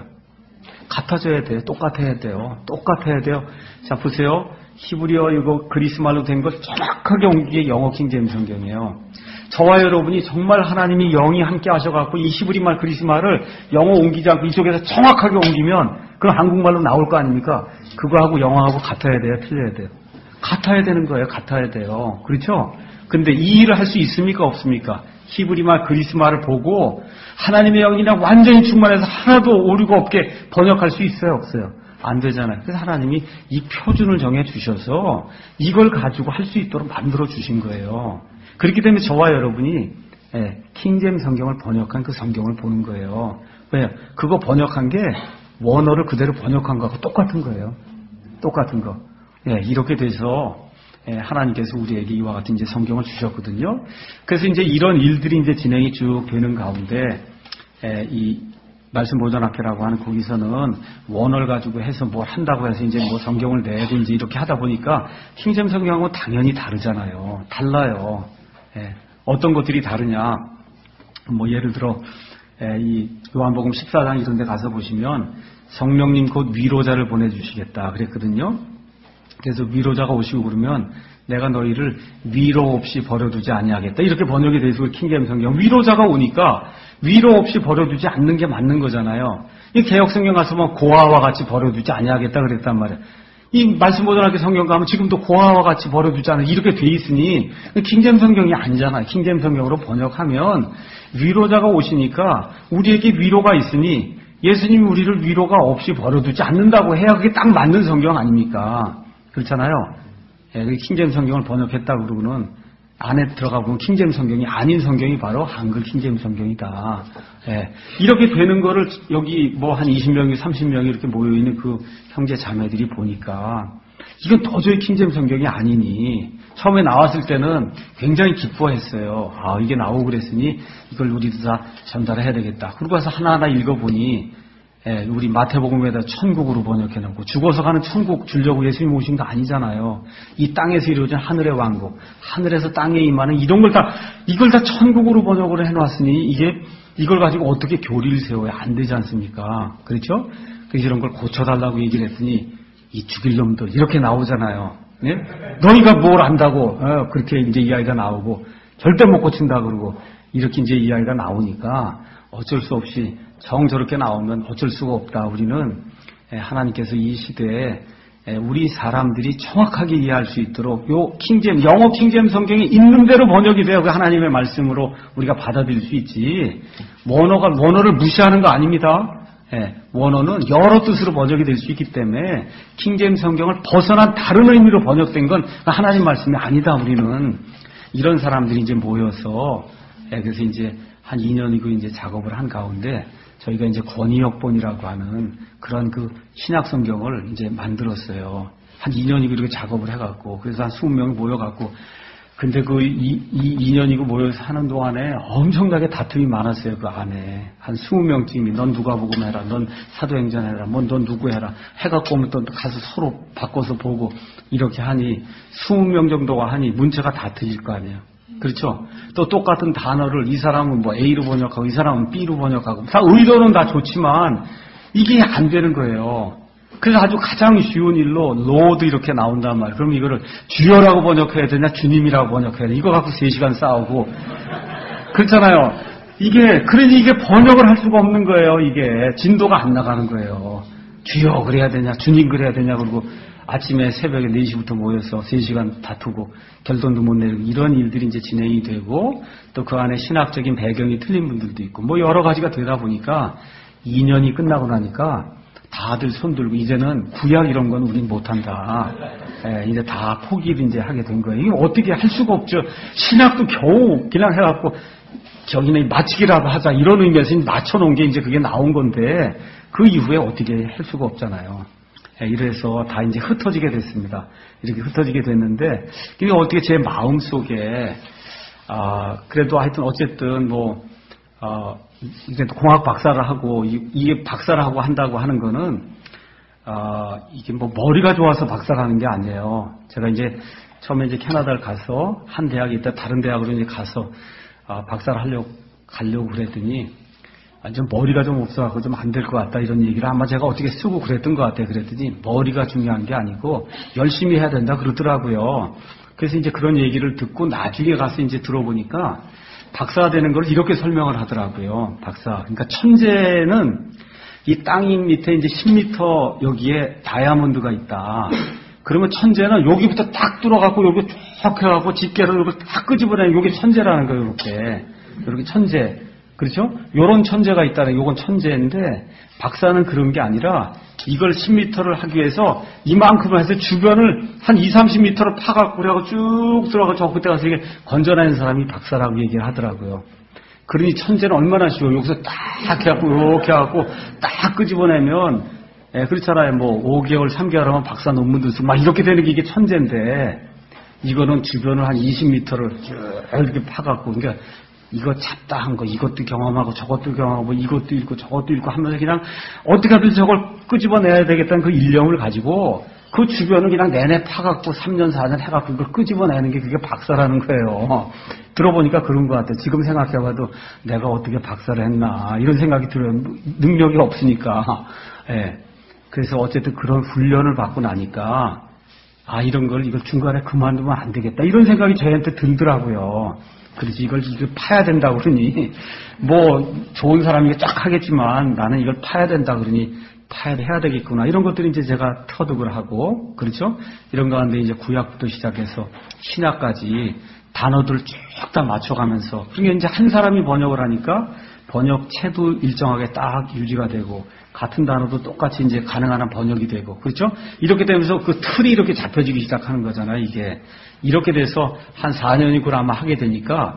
같아져야 돼요. 똑같아야 돼요. 똑같아야 돼요. 자, 보세요. 히브리어 이거 그리스 말로 된 걸 정확하게 옮긴 게 영어 킹제임스 성경이에요. 저와 여러분이 정말 하나님이 영이 함께 하셔갖고 이 히브리 말 그리스 말을 영어 옮기지 않고 이쪽에서 정확하게 옮기면 그럼 한국말로 나올 거 아닙니까? 그거하고 영어하고 같아야 돼요, 틀려야 돼요? 같아야 되는 거예요. 같아야 돼요. 그렇죠? 근데 이 일을 할 수 있습니까? 없습니까? 히브리 말, 그리스 말을 보고 하나님의 영이 그냥 완전히 충만해서 하나도 오류가 없게 번역할 수 있어요? 없어요? 안 되잖아요. 그래서 하나님이 이 표준을 정해 주셔서 이걸 가지고 할 수 있도록 만들어 주신 거예요. 그렇기 때문에 저와 여러분이 예, 킹제임스 성경을 번역한 그 성경을 보는 거예요. 왜요? 그거 번역한 게 원어를 그대로 번역한 거하고 똑같은 거예요. 똑같은 거. 예, 이렇게 돼서 예, 하나님께서 우리에게 이와 같은 이제 성경을 주셨거든요. 그래서 이제 이런 일들이 이제 진행이 쭉 되는 가운데 예, 이 말씀 보존학회라고 하는 거기서는 원어를 가지고 해서 뭘 한다고 해서 이제 뭐 성경을 내고 이제 이렇게 하다 보니까 킹제임스 성경하고 당연히 다르잖아요. 달라요. 예, 어떤 것들이 다르냐? 뭐 예를 들어 예, 이 요한복음 십사 장 이런 데 가서 보시면 성령님 곧 위로자를 보내주시겠다 그랬거든요. 그래서 위로자가 오시고 그러면 내가 너희를 위로 없이 버려두지 아니하겠다. 이렇게 번역이 돼 있고 킹제임스 성경 위로자가 오니까 위로 없이 버려두지 않는 게 맞는 거잖아요. 이 개혁 성경 가서 뭐 고아와 같이 버려두지 아니하겠다 그랬단 말이에요. 이 말씀 보존학교 성경 가면 지금도 고아와 같이 버려두지 않아 이렇게 돼 있으니 킹제임스 성경이 아니잖아요. 킹제임스 성경으로 번역하면 위로자가 오시니까 우리에게 위로가 있으니 예수님이 우리를 위로가 없이 버려두지 않는다고 해야 그게 딱 맞는 성경 아닙니까? 그렇잖아요. 예, 킹제임스 성경을 번역했다고 그러고는 안에 들어가 보면 킹제임스 성경이 아닌 성경이 바로 한글 킹제임스 성경이다. 예, 이렇게 되는 거를 여기 뭐 한 이십 명이 삼십 명이 이렇게 모여있는 그 형제 자매들이 보니까 이건 도저히 킹제임스 성경이 아니니 처음에 나왔을 때는 굉장히 기뻐했어요. 아, 이게 나오고 그랬으니 이걸 우리도 다 전달해야 되겠다. 그러고 와서 하나하나 읽어보니 예, 우리 마태복음에다 천국으로 번역해놓고 죽어서 가는 천국 주려고 예수님 오신 거 아니잖아요. 이 땅에서 이루어진 하늘의 왕국, 하늘에서 땅에 임하는 이런 걸 다 이걸 다 천국으로 번역을 해놨으니 이게 이걸 가지고 어떻게 교리를 세워야 안 되지 않습니까? 그렇죠? 그래서 이런 걸 고쳐달라고 얘기를 했더니 이 죽일 놈들 이렇게 나오잖아요. 네? 너희가 뭘 안다고 어, 그렇게 이제 이야기가 나오고 절대 못 고친다 그러고 이렇게 이제 이야기가 나오니까 어쩔 수 없이 정 저렇게 나오면 어쩔 수가 없다. 우리는 하나님께서 이 시대에 우리 사람들이 정확하게 이해할 수 있도록 요 킹제임 영어 킹제임 성경이 있는 대로 번역이 돼야 그 하나님의 말씀으로 우리가 받아들일 수 있지. 원어가 원어를 무시하는 거 아닙니다. 예, 원어는 여러 뜻으로 번역이 될 수 있기 때문에 킹제임 성경을 벗어난 다른 의미로 번역된 건 하나님 말씀이 아니다. 우리는 이런 사람들이 이제 모여서 예, 그래서 이제 한 이 년이고 이제 작업을 한 가운데 저희가 이제 권위역본이라고 하는 그런 그 신약 성경을 이제 만들었어요. 한 이 년이고 이렇게 작업을 해갖고 그래서 한 이십 명이 모여갖고 근데 그 이, 이, 이 년이고 모여서 하는 동안에 엄청나게 다툼이 많았어요. 그 안에 한 이십 명쯤이 넌 누가복음 해라, 넌 사도행전 해라, 뭐 넌 누구 해라 해갖고 오면 또 가서 서로 바꿔서 보고 이렇게 하니 이십 명 정도가 하니 문체가 다 틀릴 거 아니에요. 그렇죠? 또 똑같은 단어를 이 사람은 뭐 A로 번역하고 이 사람은 B로 번역하고 다 의도는 다 좋지만 이게 안 되는 거예요. 그래서 아주 가장 쉬운 일로 로드 이렇게 나온단 말이에요. 그럼 이거를 주여라고 번역해야 되냐 주님이라고 번역해야 되냐 이거 갖고 세 시간 싸우고 그렇잖아요. 이게 그러니 이게 번역을 할 수가 없는 거예요. 이게 진도가 안 나가는 거예요. 주여 그래야 되냐 주님 그래야 되냐 그러고 아침에 새벽에 네 시부터 모여서 세 시간 다투고 결론도 못 내리고 이런 일들이 이제 진행이 되고 또 그 안에 신학적인 배경이 틀린 분들도 있고 뭐 여러 가지가 되다 보니까 이 년이 끝나고 나니까 다들 손들고 이제는 구약 이런 건 우린 못한다. 예, 이제 다 포기를 이제 하게 된 거예요. 이거 어떻게 할 수가 없죠. 신학도 겨우 그냥 해갖고 저기는 마치기라도 하자 이런 의미에서 맞춰놓은 게 이제 그게 나온 건데 그 이후에 어떻게 할 수가 없잖아요. 예, 이래서 다 이제 흩어지게 됐습니다. 이렇게 ht어지게 됐는데 이게 어떻게 제 마음 속에 아 그래도 하여튼 어쨌든 뭐 어, 이제 공학 박사를 하고 이, 이게 박사를 하고 한다고 하는 거는 어, 이게 뭐 머리가 좋아서 박사를 하는 게 아니에요. 제가 이제 처음에 이제 캐나다를 가서 한 대학에 있다 다른 대학으로 이제 가서 아, 박사를 하려고 가려고 그랬더니 완전 머리가 좀 없어갖고 좀 안 될 것 같다 이런 얘기를 아마 제가 어떻게 쓰고 그랬던 것 같아요. 그랬더니 머리가 중요한 게 아니고 열심히 해야 된다 그러더라고요. 그래서 이제 그런 얘기를 듣고 나중에 가서 이제 들어보니까 박사가 되는 걸 이렇게 설명을 하더라고요. 박사. 그러니까 천재는 이 땅 밑에 이제 십 미터 여기에 다이아몬드가 있다. 그러면 천재는 여기부터 딱 뚫어갖고 여기 쭉 해갖고 집게를 이렇게 딱 끄집어내는 여기 천재라는 거예요. 이렇게. 이렇게 천재. 그렇죠? 요런 천재가 있다는 요건 천재인데 박사는 그런 게 아니라 이걸 십 미터를 하기 위해서 이만큼을 해서 주변을 한 이삼십 미터를 파갖고 그래갖고 쭉 들어가고 저 그때 가서 이게 건져내는 사람이 박사라고 얘기를 하더라고요. 그러니 천재는 얼마나 쉬워. 여기서 딱 해갖고 이렇게 해갖고 딱 끄집어내면 예, 그렇잖아요. 뭐 오 개월, 삼 개월 하면 박사 논문도 쓰고 막 이렇게 되는 게 이게 천재인데 이거는 주변을 한 이십 미터를 쭉 이렇게 파갖고 그러니까 이거 잡다한 거, 이것도 경험하고 저것도 경험하고 이것도 읽고 저것도 읽고 하면서 그냥 어떻게 하든 저걸 끄집어내야 되겠다는 그 일념을 가지고 그 주변을 그냥 내내 파갖고 삼 년, 사 년 해갖고 이걸 끄집어내는 게 그게 박사라는 거예요. 들어보니까 그런 것 같아요. 지금 생각해봐도 내가 어떻게 박사를 했나 이런 생각이 들어요. 능력이 없으니까. 예. 그래서 어쨌든 그런 훈련을 받고 나니까 아 이런 걸 이걸 중간에 그만두면 안 되겠다 이런 생각이 저한테 들더라고요. 그래서 이걸, 이걸 파야 된다고 그러니, 뭐, 좋은 사람이 쫙 하겠지만 나는 이걸 파야 된다 그러니, 파야 해야 되겠구나. 이런 것들이 이제 제가 터득을 하고, 그렇죠? 이런 가운데 이제 구약부터 시작해서 신약까지 단어들을 쭉 다 맞춰가면서, 그러니까 이제 한 사람이 번역을 하니까 번역체도 일정하게 딱 유지가 되고, 같은 단어도 똑같이 이제 가능한 한 번역이 되고, 그렇죠? 이렇게 되면서 그 틀이 이렇게 잡혀지기 시작하는 거잖아요, 이게. 이렇게 돼서 한 사 년이 그걸 아마 하게 되니까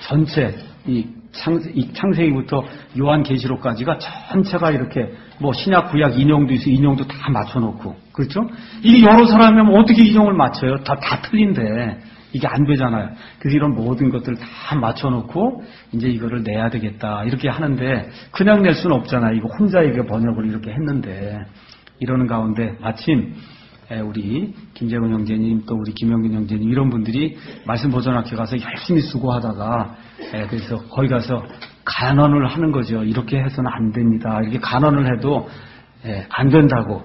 전체 이, 창, 이 창세기부터 요한계시록까지가 전체가 이렇게 뭐 신약 구약 인용도 있어 인용도 다 맞춰놓고 그렇죠? 이게 여러 사람이 하면 어떻게 인용을 맞춰요? 다, 다 틀린데 이게 안 되잖아요. 그래서 이런 모든 것들을 다 맞춰놓고 이제 이거를 내야 되겠다 이렇게 하는데 그냥 낼 수는 없잖아요. 이거 혼자 이게 번역을 이렇게 했는데 이러는 가운데 마침 우리 김재근 형제님 또 우리 김영균 형제님 이런 분들이 말씀 보존학교 가서 열심히 수고하다가 그래서 거기 가서 간언을 하는 거죠. 이렇게 해서는 안 됩니다. 이렇게 간언을 해도 안 된다고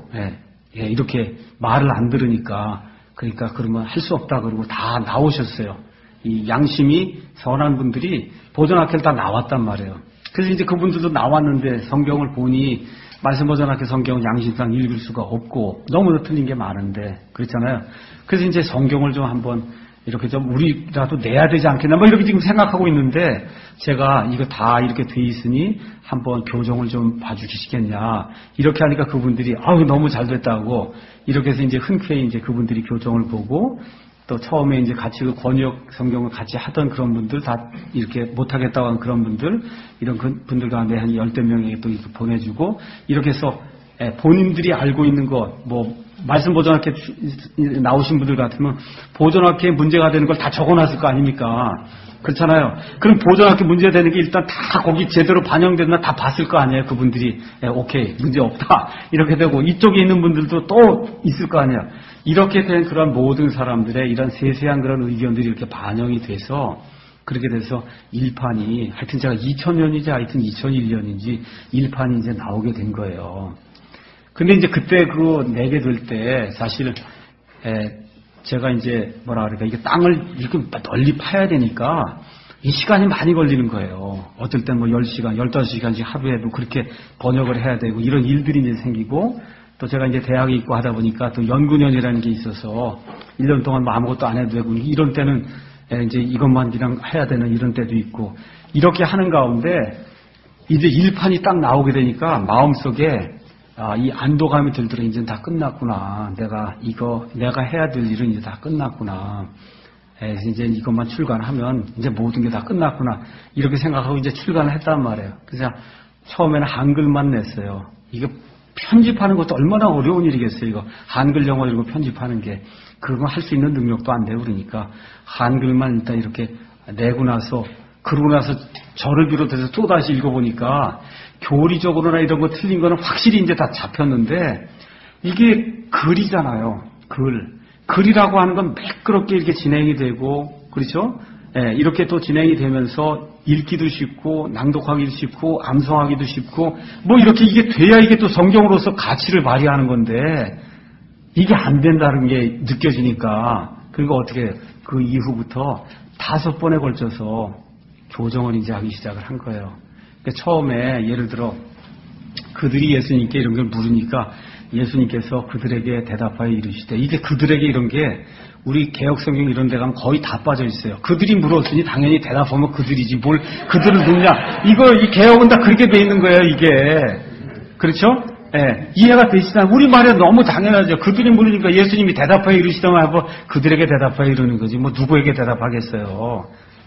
이렇게 말을 안 들으니까 그러니까 그러면 할 수 없다 그러고 다 나오셨어요. 이 양심이 선한 분들이 보존학교를 다 나왔단 말이에요. 그래서 이제 그분들도 나왔는데 성경을 보니 말씀 보존학교 성경은 양심상 읽을 수가 없고 너무나 틀린 게 많은데 그렇잖아요. 그래서 이제 성경을 좀 한번 이렇게 좀 우리라도 내야 되지 않겠나 뭐 이렇게 지금 생각하고 있는데 제가 이거 다 이렇게 돼 있으니 한번 교정을 좀 봐주시겠냐 이렇게 하니까 그분들이 아우 너무 잘 됐다고 이렇게 해서 이제 흔쾌히 이제 그분들이 교정을 보고 또 처음에 이제 같이 그 권역 성경을 같이 하던 그런 분들 다 이렇게 못하겠다고 하는 그런 분들 이런 분들 가운데 한 열댓 명에게 또 이렇게 보내주고 이렇게 해서 본인들이 알고 있는 것 뭐 말씀 보존학교 나오신 분들 같으면 보존학교에 문제가 되는 걸 다 적어놨을 거 아닙니까? 그렇잖아요. 그럼 보존학교 문제가 되는 게 일단 다 거기 제대로 반영됐나 다 봤을 거 아니에요. 그분들이 예, 오케이 문제 없다 이렇게 되고 이쪽에 있는 분들도 또 있을 거 아니에요. 이렇게 된 그런 모든 사람들의 이런 세세한 그런 의견들이 이렇게 반영이 돼서 그렇게 돼서 일판이 하여튼 제가 이천 년이지 하여튼 이천일 년인지 일판이 이제 나오게 된 거예요. 근데 이제 그때 그거 내게 될 때 사실 에, 제가 이제 뭐라 그럴까 이게 땅을 이렇게 널리 파야 되니까 이 시간이 많이 걸리는 거예요. 어떨 땐 뭐 열 시간, 열다섯 시간씩 하루에도 그렇게 번역을 해야 되고 이런 일들이 이제 생기고 또 제가 이제 대학에 있고 하다 보니까 또 연구년이라는 게 있어서 일 년 동안 뭐 아무것도 안 해도 되고 이런 때는 이제 이것만 그냥 해야 되는 이런 때도 있고 이렇게 하는 가운데 이제 일판이 딱 나오게 되니까 마음속에 아, 이 안도감이 들더라. 이제 다 끝났구나. 내가 이거 내가 해야 될 일은 이제 다 끝났구나. 에, 이제 이것만 출간하면 이제 모든 게 다 끝났구나. 이렇게 생각하고 이제 출간을 했단 말이에요. 그래서 처음에는 한글만 냈어요. 이거 편집하는 것도 얼마나 어려운 일이겠어요. 이거 한글 영어 이런 거 편집하는 게 그거 할 수 있는 능력도 안 되고 그러니까 한글만 일단 이렇게 내고 나서 그러고 나서 저를 비롯해서 또 다시 읽어보니까 교리적으로나 이런 거 틀린 거는 확실히 이제 다 잡혔는데 이게 글이잖아요. 글. 글이라고 하는 건 매끄럽게 이렇게 진행이 되고 그렇죠? 예, 이렇게 또 진행이 되면서 읽기도 쉽고 낭독하기도 쉽고 암송하기도 쉽고 뭐 이렇게 이게 돼야 이게 또 성경으로서 가치를 발휘하는 건데 이게 안 된다는 게 느껴지니까 그리고 어떻게 그 이후부터 다섯 번에 걸쳐서 교정을 이제 하기 시작을 한 거예요. 그러니까 처음에 예를 들어 그들이 예수님께 이런 걸 물으니까 예수님께서 그들에게 대답하여 이르시되 이게 그들에게 이런 게 우리 개혁성경 이런 데 가면 거의 다 빠져 있어요. 그들이 물었으니 당연히 대답하면 그들이지 뭘 그들을 묻냐. 이거 이 개혁은 다 그렇게 돼 있는 거예요. 이게. 그렇죠? 예, 이해가 되시나? 우리 말에 너무 당연하죠. 그들이 물으니까 예수님이 대답하여 이르시더만 하고 그들에게 대답하여 이르는 거지. 뭐 누구에게 대답하겠어요.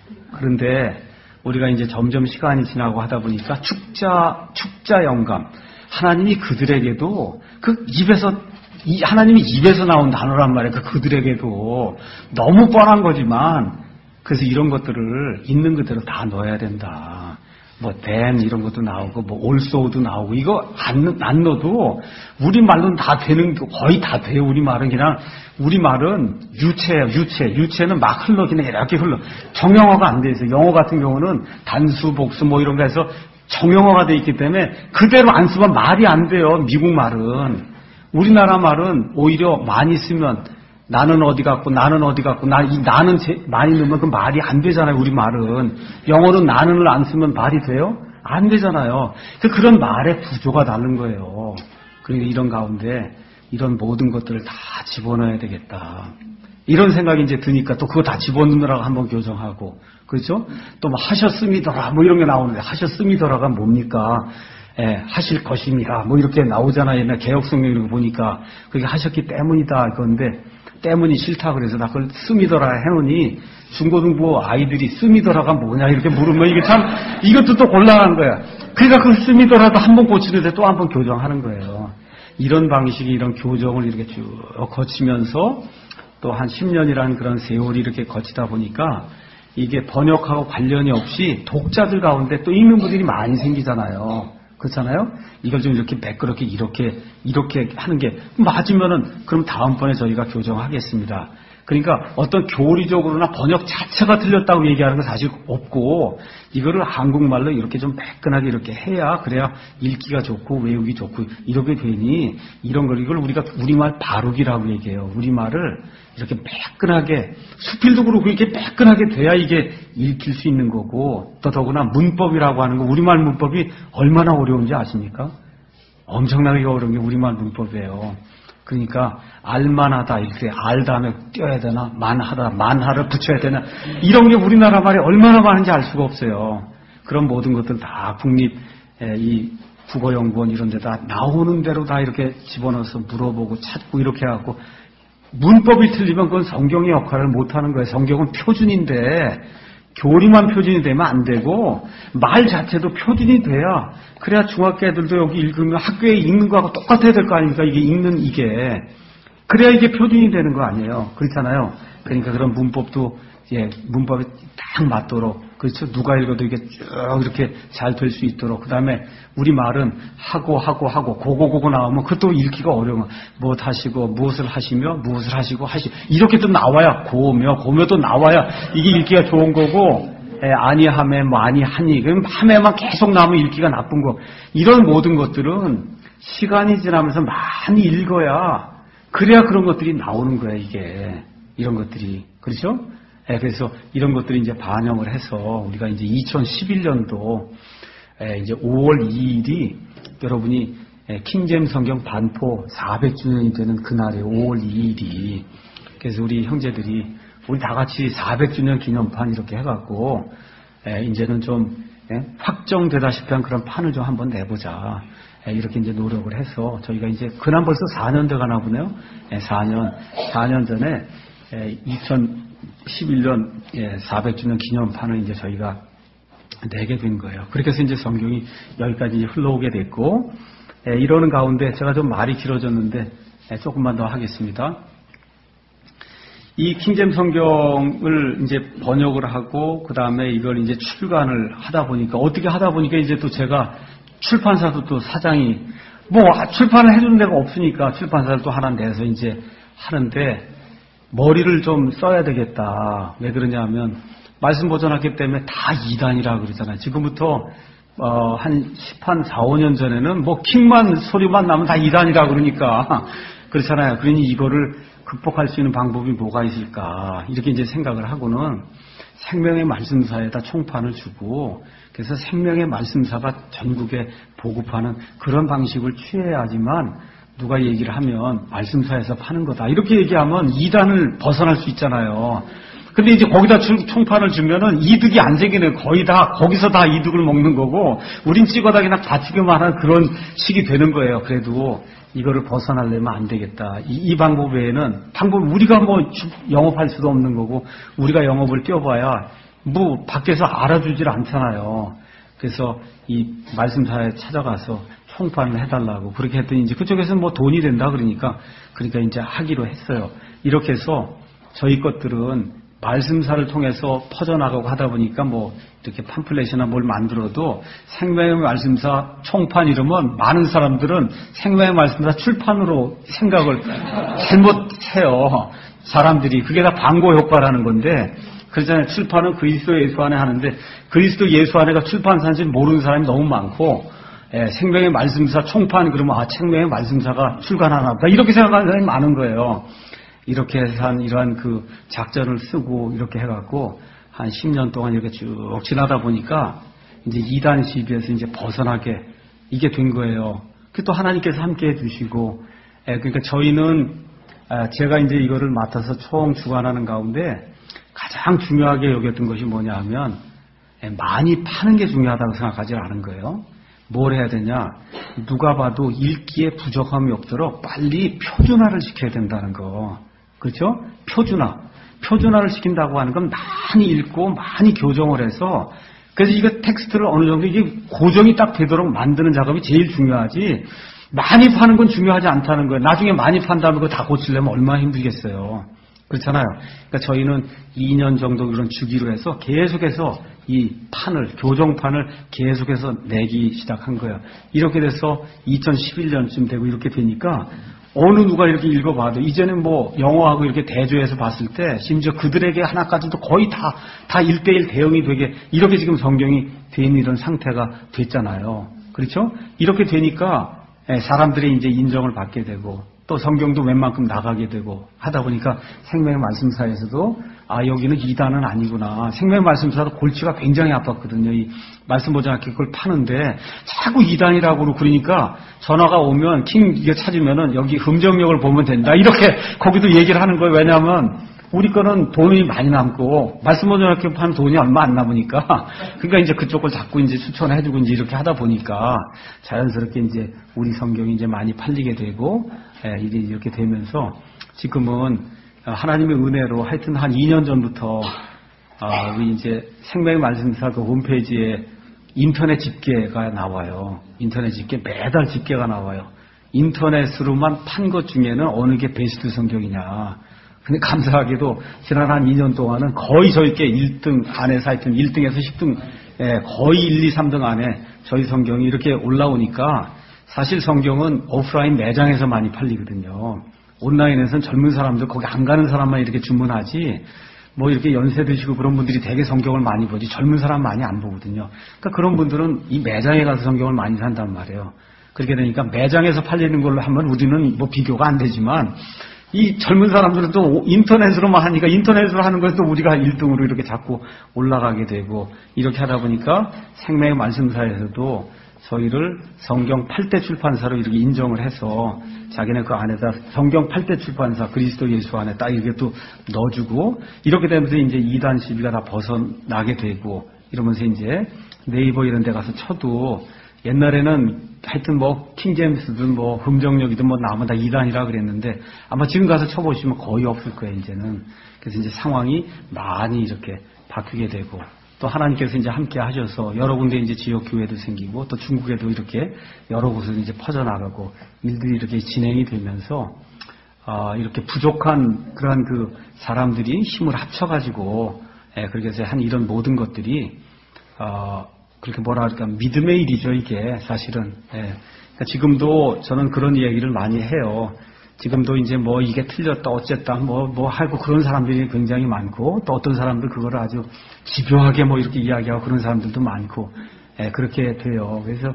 그런데 우리가 이제 점점 시간이 지나고 하다 보니까 축자, 축자 영감. 하나님이 그들에게도 그 입에서, 이 하나님이 입에서 나온 단어란 말이에요. 그 그들에게도 너무 뻔한 거지만 그래서 이런 것들을 있는 그대로 다 넣어야 된다. 뭐 then 이런 것도 나오고 뭐 also도 나오고 이거 안, 안 넣어도 우리말로는 다 되는 거의 다 돼요. 우리말은 그냥 우리말은 유체예요. 유체. 유체는 막 흘러 그냥 이렇게 흘러. 정형화가 안 돼 있어요. 영어 같은 경우는 단수 복수 뭐 이런 거 해서 정형화가 돼 있기 때문에 그대로 안 쓰면 말이 안 돼요. 미국 말은. 우리나라 말은 오히려 많이 쓰면 나는 어디 갔고 나는 어디 갔고 나, 이 나는 제, 많이 넣으면 그 말이 안 되잖아요. 우리 말은. 영어는 나는을 안 쓰면 말이 돼요? 안 되잖아요. 그런 말의 구조가 다른 거예요. 그러니까 이런 가운데 이런 모든 것들을 다 집어넣어야 되겠다. 이런 생각이 이제 드니까 또 그거 다 집어넣느라고 한번 교정하고 그렇죠? 또 뭐 하셨음이더라 뭐 이런 게 나오는데 하셨음이더라가 뭡니까? 예, 하실 것입니다. 뭐 이렇게 나오잖아요. 옛날 개혁성경 이런 거 보니까 그게 하셨기 때문이다 그건데 때문이 싫다 그래서 나 그걸 씀이더라 해놓으니 중고등부 아이들이 씀이더라가 뭐냐 이렇게 물으면 이게 참 이것도 또 곤란한 거야. 그러니까 그 씀이더라도 한번 고치는데 또 한 번 교정하는 거예요. 이런 방식이 이런 교정을 이렇게 쭉 거치면서 또 한 십 년이라는 그런 세월이 이렇게 거치다 보니까 이게 번역하고 관련이 없이 독자들 가운데 또 읽는 분들이 많이 생기잖아요. 그렇잖아요? 이걸 좀 이렇게 매끄럽게 이렇게 이렇게 하는 게 맞으면은 그럼 다음번에 저희가 교정하겠습니다. 그러니까 어떤 교리적으로나 번역 자체가 틀렸다고 얘기하는 건 사실 없고 이거를 한국말로 이렇게 좀 매끈하게 이렇게 해야 그래야 읽기가 좋고 외우기 좋고 이렇게 되니 이런 걸 이걸 우리가 우리말 바르기라고 얘기해요. 우리말을 이렇게 매끈하게 수필도 그렇고 이렇게 매끈하게 돼야 이게 읽힐 수 있는 거고 또 더구나 문법이라고 하는 거 우리말 문법이 얼마나 어려운지 아십니까? 엄청나게 어려운 게 우리말 문법이에요. 그러니까 알만하다 이렇게 알 다음에 띄어야 되나 만하다 만하를 붙여야 되나 이런 게 우리나라 말이 얼마나 많은지 알 수가 없어요. 그런 모든 것들 다 국립 이 국어연구원 이런 데다 나오는 대로 다 이렇게 집어넣어서 물어보고 찾고 이렇게 해갖고 문법이 틀리면 그건 성경의 역할을 못하는 거예요. 성경은 표준인데 교리만 표준이 되면 안 되고 말 자체도 표준이 돼야 그래야 중학교 애들도 여기 읽으면 학교에 읽는 거하고 똑같아야 될 거 아닙니까? 이게 읽는 이게 그래야 이게 표준이 되는 거 아니에요. 그렇잖아요. 그러니까 그런 문법도 예 문법에 딱 맞도록 그렇죠. 누가 읽어도 이게 쭉 이렇게 잘 될 수 있도록 그 다음에 우리 말은 하고 하고 하고 고고고고 나오면 그것도 읽기가 어려워. 무엇 하시고 무엇을 하시며 무엇을 하시고 하시 이렇게 또 나와야 고며 고며도 나와야 이게 읽기가 좋은 거고 예, 아니함에 뭐 아니하니 그럼 함에만 계속 나오면 읽기가 나쁜 거 이런 모든 것들은 시간이 지나면서 많이 읽어야 그래야 그런 것들이 나오는 거야 이게 이런 것들이 그렇죠? 예, 그래서 이런 것들이 이제 반영을 해서 우리가 이제 이천십일 년도 예, 이제 오월 이일이 여러분이 예, 킹제임스 성경 반포 사백 주년이 되는 그날이에요. 오월 이일이. 그래서 우리 형제들이 우리 다 같이 사백 주년 기념판 이렇게 해갖고 예, 이제는 좀 예, 확정되다시피 한 그런 판을 좀 한번 내보자. 이렇게 이제 노력을 해서 저희가 이제 그난 벌써 사 년 돼 가나 보네요. 사 년, 사 년 전에 이천십일 년 사백 주년 기념판을 이제 저희가 내게 된 거예요. 그렇게 해서 이제 성경이 여기까지 흘러오게 됐고, 이러는 가운데 제가 좀 말이 길어졌는데 조금만 더 하겠습니다. 이 킹잼 성경을 이제 번역을 하고 그 다음에 이걸 이제 출간을 하다 보니까 어떻게 하다 보니까 이제 또 제가 출판사도 또 사장이 뭐 출판을 해주는 데가 없으니까 출판사를 또 하나 내서 이제 하는데 머리를 좀 써야 되겠다. 왜 그러냐면 말씀 보존학교 때문에 다 이단이라 그러잖아요. 지금부터 어, 한 십, 한 사, 오 년 전에는 뭐 킹만 소리만 나면 다 이단이라 그러니까 그렇잖아요. 그러니 이거를 극복할 수 있는 방법이 뭐가 있을까 이렇게 이제 생각을 하고는 생명의 말씀사에다 총판을 주고 그래서 생명의 말씀사가 전국에 보급하는 그런 방식을 취해야지만 누가 얘기를 하면 말씀사에서 파는 거다 이렇게 얘기하면 이단을 벗어날 수 있잖아요. 근데 이제 거기다 총판을 주면은 이득이 안 생기네. 거의 다 거기서 다 이득을 먹는 거고 우린 찍어다 그냥 다치기만 하는 그런 식이 되는 거예요. 그래도 이거를 벗어나려면 안 되겠다. 이, 이 방법 외에는 방법 우리가 뭐 영업할 수도 없는 거고 우리가 영업을 뛰어봐야 뭐 밖에서 알아주질 않잖아요. 그래서 이 말씀사에 찾아가서 총판을 해달라고 그렇게 했더니 이제 그쪽에서 뭐 돈이 된다 그러니까 그러니까 이제 하기로 했어요. 이렇게 해서 저희 것들은 말씀사를 통해서 퍼져나가고 하다 보니까 뭐 이렇게 팜플렛이나 뭘 만들어도 생명의 말씀사 총판 이러면 많은 사람들은 생명의 말씀사 출판으로 생각을 잘못해요. 사람들이 그게 다 광고 효과라는 건데 그러잖아요. 출판은 그리스도 예수 안에 하는데 그리스도 예수 안에가 출판사인지 모르는 사람이 너무 많고 예, 생명의 말씀사 총판 그러면 아 생명의 말씀사가 출간하나 보다 이렇게 생각하는 사람이 많은 거예요. 이렇게 한 이러한 그 작전을 쓰고 이렇게 해갖고 한 십 년 동안 이렇게 쭉 지나다 보니까 이제 이단 시비에서 이제 벗어나게 이게 된 거예요. 그 또 하나님께서 함께 해주시고, 예, 그러니까 저희는 제가 이제 이거를 맡아서 총 주관하는 가운데 가장 중요하게 여겼던 것이 뭐냐 하면 많이 파는 게 중요하다고 생각하지 않은 거예요. 뭘 해야 되냐? 누가 봐도 읽기에 부족함이 없도록 빨리 표준화를 시켜야 된다는 거. 그렇죠? 표준화. 표준화를 시킨다고 하는 건 많이 읽고 많이 교정을 해서 그래서 이거 텍스트를 어느 정도 이게 고정이 딱 되도록 만드는 작업이 제일 중요하지 많이 파는 건 중요하지 않다는 거예요. 나중에 많이 판 다음에 그거 다 고치려면 얼마나 힘들겠어요. 그렇잖아요. 그러니까 저희는 이 년 정도 그런 주기로 해서 계속해서 이 판을, 교정판을 계속해서 내기 시작한 거예요. 이렇게 돼서 이천십일 년쯤 되고 이렇게 되니까 어느 누가 이렇게 읽어봐도 이제는 뭐 영어하고 이렇게 대조해서 봤을 때 심지어 그들에게 하나까지도 거의 다, 다 일 대일 대응이 되게 이렇게 지금 성경이 돼 있는 이런 상태가 됐잖아요. 그렇죠? 이렇게 되니까 사람들이 이제 인정을 받게 되고 또 성경도 웬만큼 나가게 되고 하다 보니까 생명의 말씀사에서도 아 여기는 이단은 아니구나. 생명의 말씀사도 골치가 굉장히 아팠거든요. 이 말씀 보지 않게 그걸 파는데 자꾸 이단이라고 그러니까 전화가 오면 킹 이거 찾으면은 여기 음정력을 보면 된다. 이렇게 거기도 얘기를 하는 거예요. 왜냐하면 우리 거는 돈이 많이 남고 말씀 보지 않게 파는 돈이 얼마 안 남으니까 그러니까 이제 그쪽을 자꾸 이제 추천해주고 이제 이렇게 하다 보니까 자연스럽게 이제 우리 성경이 이제 많이 팔리게 되고 예, 이렇게 되면서 지금은 하나님의 은혜로 하여튼 한 이 년 전부터 아, 우리 이제 생명의 말씀사 그 홈페이지에 인터넷 집계가 나와요. 인터넷 집계 매달 집계가 나와요. 인터넷으로만 판 것 중에는 어느 게 베스트 성경이냐. 근데 감사하게도 지난 한 이 년 동안은 거의 저희께 일 등 안에서 하여튼 일 등에서 십 등 예, 거의 일, 이, 삼 등 안에 저희 성경이 이렇게 올라오니까 사실 성경은 오프라인 매장에서 많이 팔리거든요. 온라인에서는 젊은 사람들 거기 안 가는 사람만 이렇게 주문하지 뭐 이렇게 연세 드시고 그런 분들이 되게 성경을 많이 보지 젊은 사람 많이 안 보거든요. 그러니까 그런 분들은 이 매장에 가서 성경을 많이 산단 말이에요. 그렇게 되니까 매장에서 팔리는 걸로 하면 우리는 뭐 비교가 안 되지만 이 젊은 사람들은 또 인터넷으로만 하니까 인터넷으로 하는 것도 우리가 일 등으로 이렇게 자꾸 올라가게 되고 이렇게 하다 보니까 생명의 말씀사에서도 저희를 성경 팔 대 출판사로 이렇게 인정을 해서 자기네 그 안에다 성경 팔 대 출판사 그리스도 예수 안에 딱 이렇게 또 넣어주고 이렇게 되면서 이제 이단 시비가 다 벗어나게 되고 이러면서 이제 네이버 이런 데 가서 쳐도 옛날에는 하여튼 뭐 킹제임스든 뭐 흥정역이든 뭐 나면 다 이단이라 그랬는데 아마 지금 가서 쳐보시면 거의 없을 거예요, 이제는. 그래서 이제 상황이 많이 이렇게 바뀌게 되고 또 하나님께서 이제 함께 하셔서 여러 군데 이제 지역 교회도 생기고 또 중국에도 이렇게 여러 곳으로 이제 퍼져나가고 일들이 이렇게 진행이 되면서 아, 이렇게 부족한 그러한 그 사람들이 힘을 합쳐가지고 예, 그렇게 해서 한 이런 모든 것들이 어, 그렇게 뭐라 할까 믿음의 일이죠, 이게 사실은. 예. 그러니까 지금도 저는 그런 이야기를 많이 해요. 지금도 이제 뭐 이게 틀렸다 어쨌다 뭐 뭐 하고 그런 사람들이 굉장히 많고 또 어떤 사람들 그거를 아주 집요하게 뭐 이렇게 이야기하고 그런 사람들도 많고 예, 그렇게 돼요. 그래서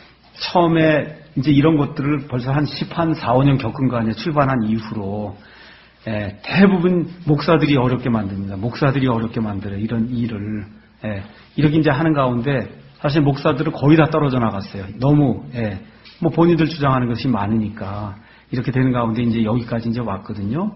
처음에 이제 이런 것들을 벌써 한 십, 한 사, 오 년 겪은 거 아니에요. 출발한 이후로 예, 대부분 목사들이 어렵게 만듭니다. 목사들이 어렵게 만들어요. 이런 일을 예, 이렇게 이제 하는 가운데 사실 목사들은 거의 다 떨어져 나갔어요. 너무 예, 뭐 본인들 주장하는 것이 많으니까. 이렇게 되는 가운데 이제 여기까지 이제 왔거든요.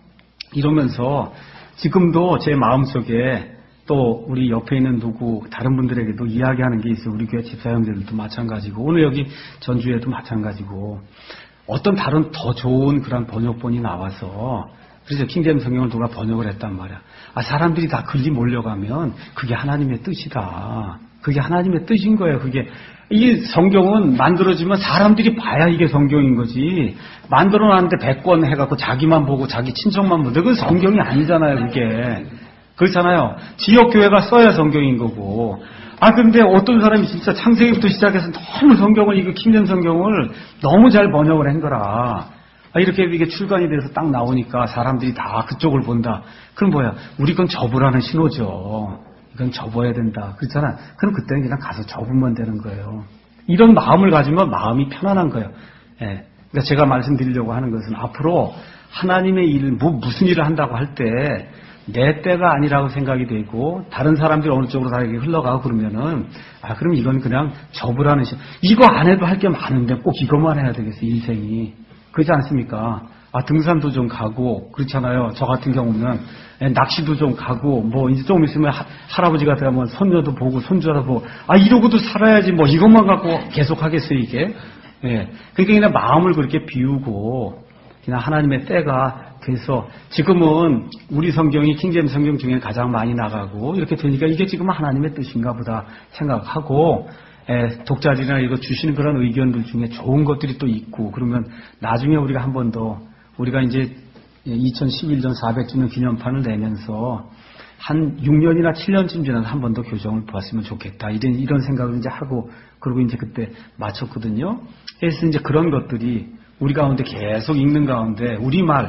이러면서 지금도 제 마음속에 또 우리 옆에 있는 누구 다른 분들에게도 이야기하는 게 있어요. 우리 교회 집사 형제들도 마찬가지고 오늘 여기 전주에도 마찬가지고 어떤 다른 더 좋은 그런 번역본이 나와서 그래서 킹제임스 성경을 누가 번역을 했단 말이야. 아, 사람들이 다 글리 몰려가면 그게 하나님의 뜻이다. 그게 하나님의 뜻인 거예요. 그게 이 성경은 만들어지면 사람들이 봐야 이게 성경인 거지. 만들어놨는데 백 권 해갖고 자기만 보고 자기 친척만 보고 그건 성경이 아니잖아요. 그게 그렇잖아요. 지역교회가 써야 성경인 거고. 아 근데 어떤 사람이 진짜 창세기부터 시작해서 너무 성경을 이거 킹제임스 성경을 너무 잘 번역을 한 거라. 아, 이렇게 이게 출간이 돼서 딱 나오니까 사람들이 다 그쪽을 본다. 그럼 뭐야? 우리 건 접으라는 신호죠. 이건 접어야 된다. 그렇잖아. 그럼 그때는 그냥 가서 접으면 되는 거예요. 이런 마음을 가지면 마음이 편안한 거예요. 예. 그러니까 제가 말씀드리려고 하는 것은 앞으로 하나님의 일, 뭐 무슨 일을 한다고 할 때 내 때가 아니라고 생각이 되고 다른 사람들이 어느 쪽으로 다 이렇게 흘러가고 그러면은 아 그럼 이건 그냥 접으라는 시. 이거 안 해도 할 게 많은데 꼭 이것만 해야 되겠어 인생이. 그렇지 않습니까? 아, 등산도 좀 가고, 그렇잖아요. 저 같은 경우는, 예, 낚시도 좀 가고, 뭐, 이제 조금 있으면 하, 할아버지가 되면 손녀도 보고, 손주도 보고, 아, 이러고도 살아야지, 뭐, 이것만 갖고 계속 하겠어요, 이게? 예. 그러니까 그냥 마음을 그렇게 비우고, 그냥 하나님의 때가 돼서, 지금은 우리 성경이 킹제임스 성경 중에 가장 많이 나가고, 이렇게 되니까 이게 지금 하나님의 뜻인가 보다 생각하고, 예, 독자들이나 이거 주시는 그런 의견들 중에 좋은 것들이 또 있고, 그러면 나중에 우리가 한 번 더, 우리가 이제 이천십일 년 사백 주년 기념판을 내면서 한 육 년이나 칠 년쯤 지나서 한 번 더 교정을 보았으면 좋겠다. 이런, 이런 생각을 이제 하고, 그리고 이제 그때 마쳤거든요. 그래서 이제 그런 것들이 우리 가운데 계속 읽는 가운데, 우리말,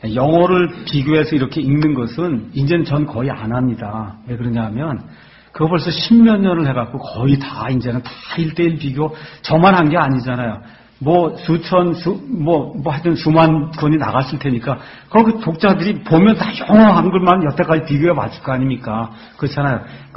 영어를 비교해서 이렇게 읽는 것은 이제는 전 거의 안 합니다. 왜 그러냐 하면, 그거 벌써 십몇 년을 해갖고 거의 다 이제는 다 일 대일 비교, 저만 한 게 아니잖아요. 뭐 수천 수 뭐 뭐 하여튼 수만 건이 나갔을 테니까 거기 독자들이 보면 다 영어 한글만 여태까지 비교해 봤을 거 아닙니까? 그렇잖아요.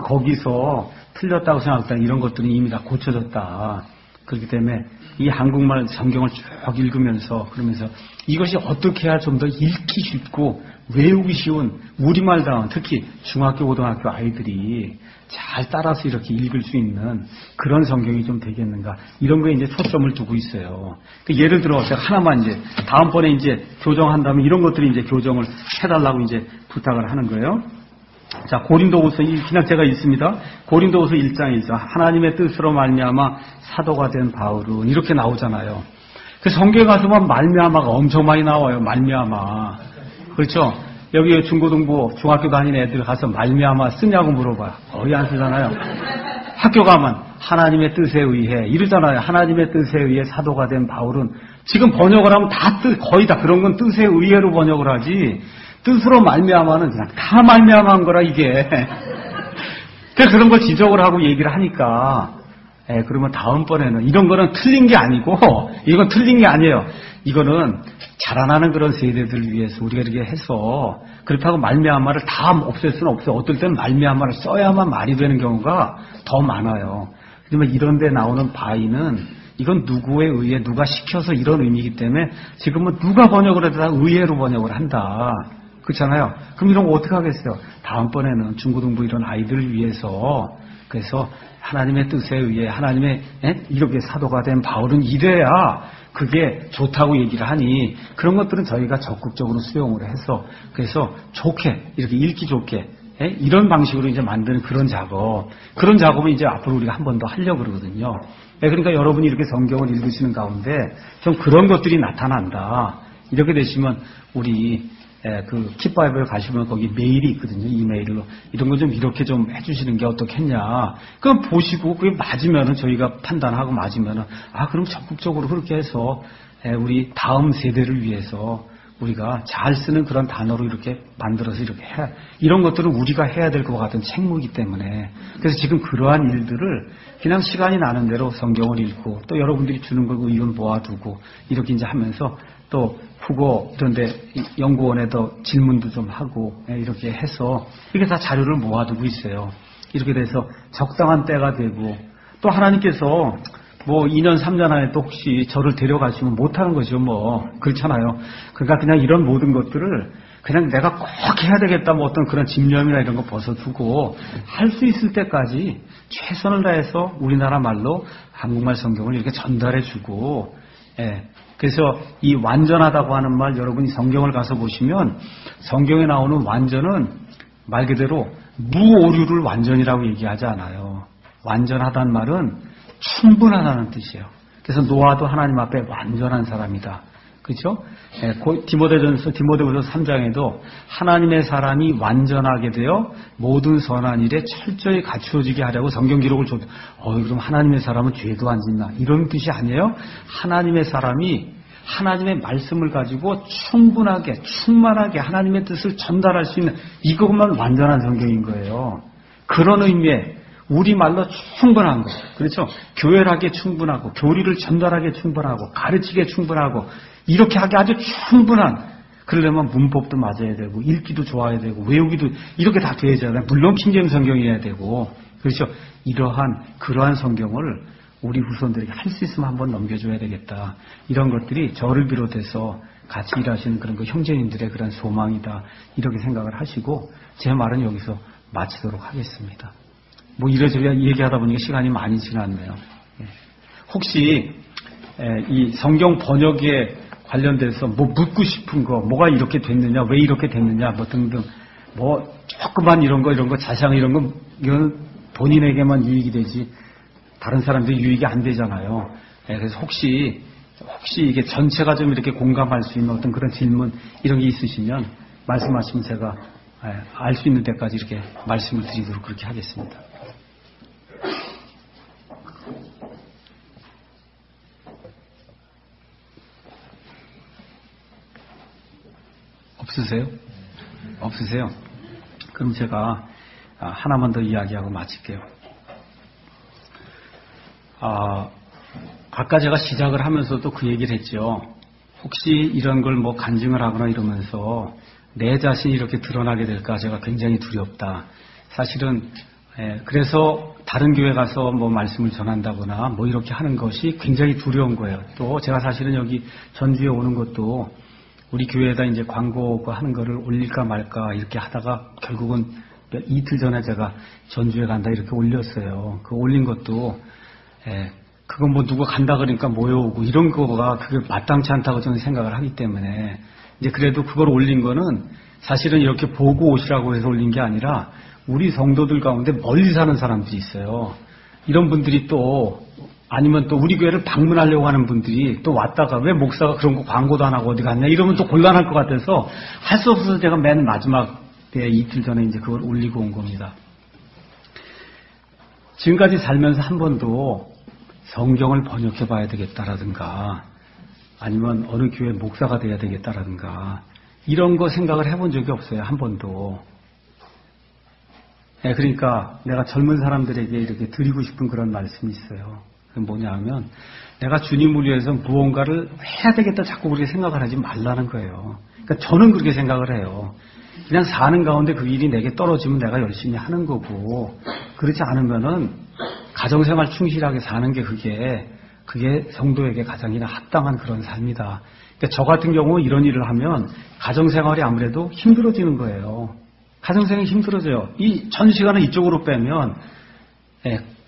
거기서 틀렸다고 생각했다 이런 것들이 이미 다 고쳐졌다. 그렇기 때문에 이 한국말 성경을 쭉 읽으면서 그러면서 이것이 어떻게 해야 좀 더 읽기 쉽고 외우기 쉬운 우리말다운 특히 중학교 고등학교 아이들이 잘 따라서 이렇게 읽을 수 있는 그런 성경이 좀 되겠는가 이런 거에 이제 초점을 두고 있어요. 그 예를 들어 제가 하나만 이제 다음번에 이제 교정한다면 이런 것들이 이제 교정을 해달라고 이제 부탁을 하는 거예요. 자, 고린도후서 그냥 제가 읽습니다. 고린도후서 일 장 일 절 하나님의 뜻으로 말미암아 사도가 된 바울은 이렇게 나오잖아요. 그 성경에 가서만 말미암아가 엄청 많이 나와요. 말미암아. 그렇죠? 여기 중고등부 중학교 다니는 애들 가서 말미암아 쓰냐고 물어봐요. 거의 안 쓰잖아요. 학교 가면 하나님의 뜻에 의해 이러잖아요. 하나님의 뜻에 의해 사도가 된 바울은 지금 번역을 하면 다 뜻, 거의 다 그런 건 뜻에 의해로 번역을 하지 뜻으로 말미암아는 그냥 다 말미암아한 거라 이게. 그래서 그런 걸 지적을 하고 얘기를 하니까 예, 그러면 다음번에는 이런 거는 틀린 게 아니고 이건 틀린 게 아니에요. 이거는 자라나는 그런 세대들을 위해서 우리가 이렇게 해서 그렇다고 말미암아를 다 없앨 수는 없어요. 어떨 때는 말미암아를 써야만 말이 되는 경우가 더 많아요. 하지만 이런 데 나오는 바위는 이건 누구에 의해 누가 시켜서 이런 의미이기 때문에 지금은 누가 번역을 해도 다 의외로 번역을 한다. 그렇잖아요. 그럼 이런 거 어떻게 하겠어요? 다음번에는 중고등부 이런 아이들을 위해서 그래서 하나님의 뜻에 의해 하나님의 에? 이렇게 사도가 된 바울은 이래야 그게 좋다고 얘기를 하니 그런 것들은 저희가 적극적으로 수용을 해서 그래서 좋게 이렇게 읽기 좋게 에? 이런 방식으로 이제 만드는 그런 작업 그런 작업을 이제 앞으로 우리가 한 번 더 하려고 그러거든요. 에, 그러니까 여러분이 이렇게 성경을 읽으시는 가운데 좀 그런 것들이 나타난다. 이렇게 되시면 우리 예, 그 킵바이블 가시면 거기 메일이 있거든요. 이메일로 이런 거 좀 이렇게 좀 해주시는 게 어떻겠냐. 그럼 보시고 그게 맞으면은 저희가 판단하고 맞으면은 아 그럼 적극적으로 그렇게 해서 예, 우리 다음 세대를 위해서 우리가 잘 쓰는 그런 단어로 이렇게 만들어서 이렇게 해 이런 것들은 우리가 해야 될 것 같은 책무이기 때문에 그래서 지금 그러한 일들을 그냥 시간이 나는 대로 성경을 읽고 또 여러분들이 주는 걸 이건 모아두고 이렇게 이제 하면서 또 국어 이런데 연구원에도 질문도 좀 하고 이렇게 해서 이게 다 자료를 모아두고 있어요. 이렇게 돼서 적당한 때가 되고 또 하나님께서 뭐 이 년 삼 년 안에 또 혹시 저를 데려가시면 못하는 거죠. 뭐 그렇잖아요. 그러니까 그냥 이런 모든 것들을 그냥 내가 꼭 해야 되겠다 뭐 어떤 그런 집념이나 이런 거 벗어두고 할 수 있을 때까지 최선을 다해서 우리나라 말로 한국말 성경을 이렇게 전달해주고 예. 그래서 이 완전하다고 하는 말 여러분이 성경을 가서 보시면 성경에 나오는 완전은 말 그대로 무오류를 완전이라고 얘기하지 않아요. 완전하다는 말은 충분하다는 뜻이에요. 그래서 노아도 하나님 앞에 완전한 사람이다. 그렇죠? 예, 디모데전서 디모데후서 삼 장에도 하나님의 사람이 완전하게 되어 모든 선한 일에 철저히 갖추어지게 하려고 성경 기록을 줘. 어, 그럼 하나님의 사람은 죄도 안 짓나? 이런 뜻이 아니에요. 하나님의 사람이 하나님의 말씀을 가지고 충분하게 충만하게 하나님의 뜻을 전달할 수 있는 이것만 완전한 성경인 거예요. 그런 의미에 우리말로 충분한 거. 그렇죠? 교회하기에 충분하고 교리를 전달하기에 충분하고 가르치기에 충분하고 이렇게 하기 아주 충분한 그러려면 문법도 맞아야 되고 읽기도 좋아야 되고 외우기도 이렇게 다 돼야 되잖아요. 물론 킹제임 성경이어야 되고 그렇죠. 이러한 그러한 성경을 우리 후손들에게 할 수 있으면 한번 넘겨줘야 되겠다. 이런 것들이 저를 비롯해서 같이 일하시는 그런 그 형제님들의 그런 소망이다. 이렇게 생각을 하시고 제 말은 여기서 마치도록 하겠습니다. 뭐 이래저래 얘기하다 보니까 시간이 많이 지났네요. 혹시 이 성경 번역에 관련돼서 뭐 묻고 싶은 거, 뭐가 이렇게 됐느냐, 왜 이렇게 됐느냐, 뭐 등등, 뭐 조그만 이런 거, 이런 거, 자세한 이런 거, 이건 본인에게만 유익이 되지 다른 사람들이 유익이 안 되잖아요. 그래서 혹시 혹시 이게 전체가 좀 이렇게 공감할 수 있는 어떤 그런 질문 이런 게 있으시면 말씀하시면 제가 알 수 있는 데까지 이렇게 말씀을 드리도록 그렇게 하겠습니다. 없으세요? 없으세요? 그럼 제가 하나만 더 이야기하고 마칠게요. 아, 아까 제가 시작을 하면서도 그 얘기를 했죠. 혹시 이런 걸 뭐 간증을 하거나 이러면서 내 자신이 이렇게 드러나게 될까 제가 굉장히 두렵다. 사실은 예, 그래서 다른 교회 가서 뭐 말씀을 전한다거나 뭐 이렇게 하는 것이 굉장히 두려운 거예요. 또 제가 사실은 여기 전주에 오는 것도 우리 교회에다 이제 광고 하는 거를 올릴까 말까 이렇게 하다가 결국은 이틀 전에 제가 전주에 간다 이렇게 올렸어요. 그 올린 것도 예, 그거 뭐 누가 간다 그러니까 모여오고 이런 거가 그게 마땅치 않다고 저는 생각을 하기 때문에 이제 그래도 그걸 올린 거는 사실은 이렇게 보고 오시라고 해서 올린 게 아니라 우리 성도들 가운데 멀리 사는 사람들이 있어요. 이런 분들이 또 아니면 또 우리 교회를 방문하려고 하는 분들이 또 왔다가 왜 목사가 그런 거 광고도 안 하고 어디 갔냐 이러면 또 곤란할 것 같아서 할 수 없어서 제가 맨 마지막 때 이틀 전에 이제 그걸 올리고 온 겁니다. 지금까지 살면서 한 번도 성경을 번역해 봐야 되겠다라든가 아니면 어느 교회 목사가 돼야 되겠다라든가 이런 거 생각을 해본 적이 없어요. 한 번도. 네, 그러니까 내가 젊은 사람들에게 이렇게 드리고 싶은 그런 말씀이 있어요. 그게 뭐냐 하면 내가 주님을 위해서 무언가를 해야 되겠다 자꾸 그렇게 생각을 하지 말라는 거예요. 그러니까 저는 그렇게 생각을 해요. 그냥 사는 가운데 그 일이 내게 떨어지면 내가 열심히 하는 거고 그렇지 않으면은 가정생활 충실하게 사는 게 그게 그게 성도에게 가장이나 합당한 그런 삶이다. 그러니까 저 같은 경우 이런 일을 하면 가정생활이 아무래도 힘들어지는 거예요. 가정생활이 힘들어져요. 이 전 시간을 이쪽으로 빼면 예,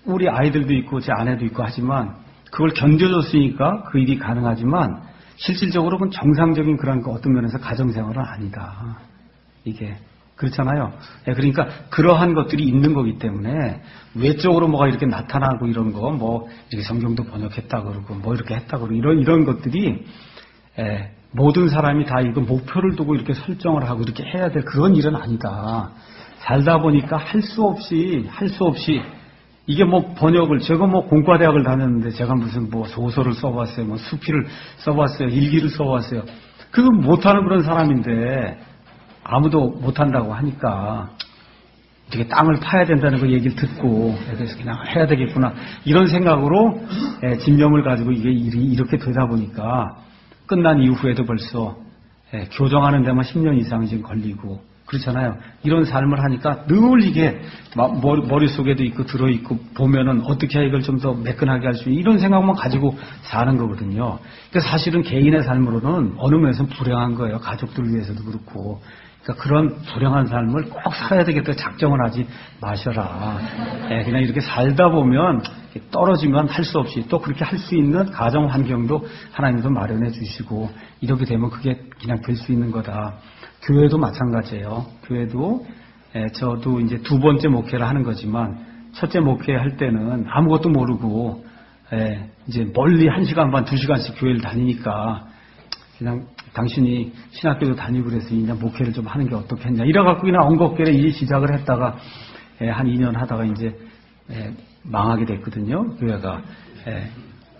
우리 아이들도 있고 제 아내도 있고 하지만 그걸 견뎌줬으니까 그 일이 가능하지만 실질적으로 그건 정상적인 그런 어떤 면에서 가정생활은 아니다. 이게 그렇잖아요. 예, 그러니까 그러한 것들이 있는 거기 때문에 외적으로 뭐가 이렇게 나타나고 이런 거, 뭐 이렇게 성경도 번역했다 그러고 뭐 이렇게 했다 그러고 이런 이런 것들이 예, 모든 사람이 다 이거 목표를 두고 이렇게 설정을 하고 이렇게 해야 될 그런 일은 아니다. 살다 보니까 할 수 없이 할 수 없이 이게 뭐 번역을 제가 뭐 공과대학을 다녔는데 제가 무슨 뭐 소설을 써봤어요, 뭐 수필을 써봤어요, 일기를 써봤어요. 그거 못하는 그런 사람인데 아무도 못한다고 하니까 이렇게 땅을 파야 된다는 그 얘기를 듣고 그래서 그냥 해야 되겠구나 이런 생각으로 집념을 가지고 이게 일이 이렇게 되다 보니까 끝난 이후에도 벌써 교정하는 데만 십 년 이상이 지금 걸리고 그렇잖아요. 이런 삶을 하니까 늘 이게 머릿속에도 있고 들어있고 보면은 어떻게 이걸 좀 더 매끈하게 할 수 있는 이런 생각만 가지고 사는 거거든요. 그러니까 사실은 개인의 삶으로는 어느 면에서는 불행한 거예요. 가족들 위해서도 그렇고. 그러니까 그런 불행한 삶을 꼭 살아야 되겠다 작정을 하지 마셔라. 예, 그냥 이렇게 살다 보면 떨어지면 할 수 없이 또 그렇게 할 수 있는 가정 환경도 하나님도 마련해 주시고 이렇게 되면 그게 그냥 될 수 있는 거다. 교회도 마찬가지예요. 교회도 예, 저도 이제 두 번째 목회를 하는 거지만 첫째 목회할 때는 아무것도 모르고 예, 이제 멀리 한 시간 반, 두 시간씩 교회를 다니니까 그냥 당신이 신학교도 다니고 그래서 그냥 목회를 좀 하는 게 어떻겠냐 이래갖고 그냥 엉겁게 일 시작을 했다가 예, 한 이 년 하다가 이제 예, 망하게 됐거든요. 교회가. 예.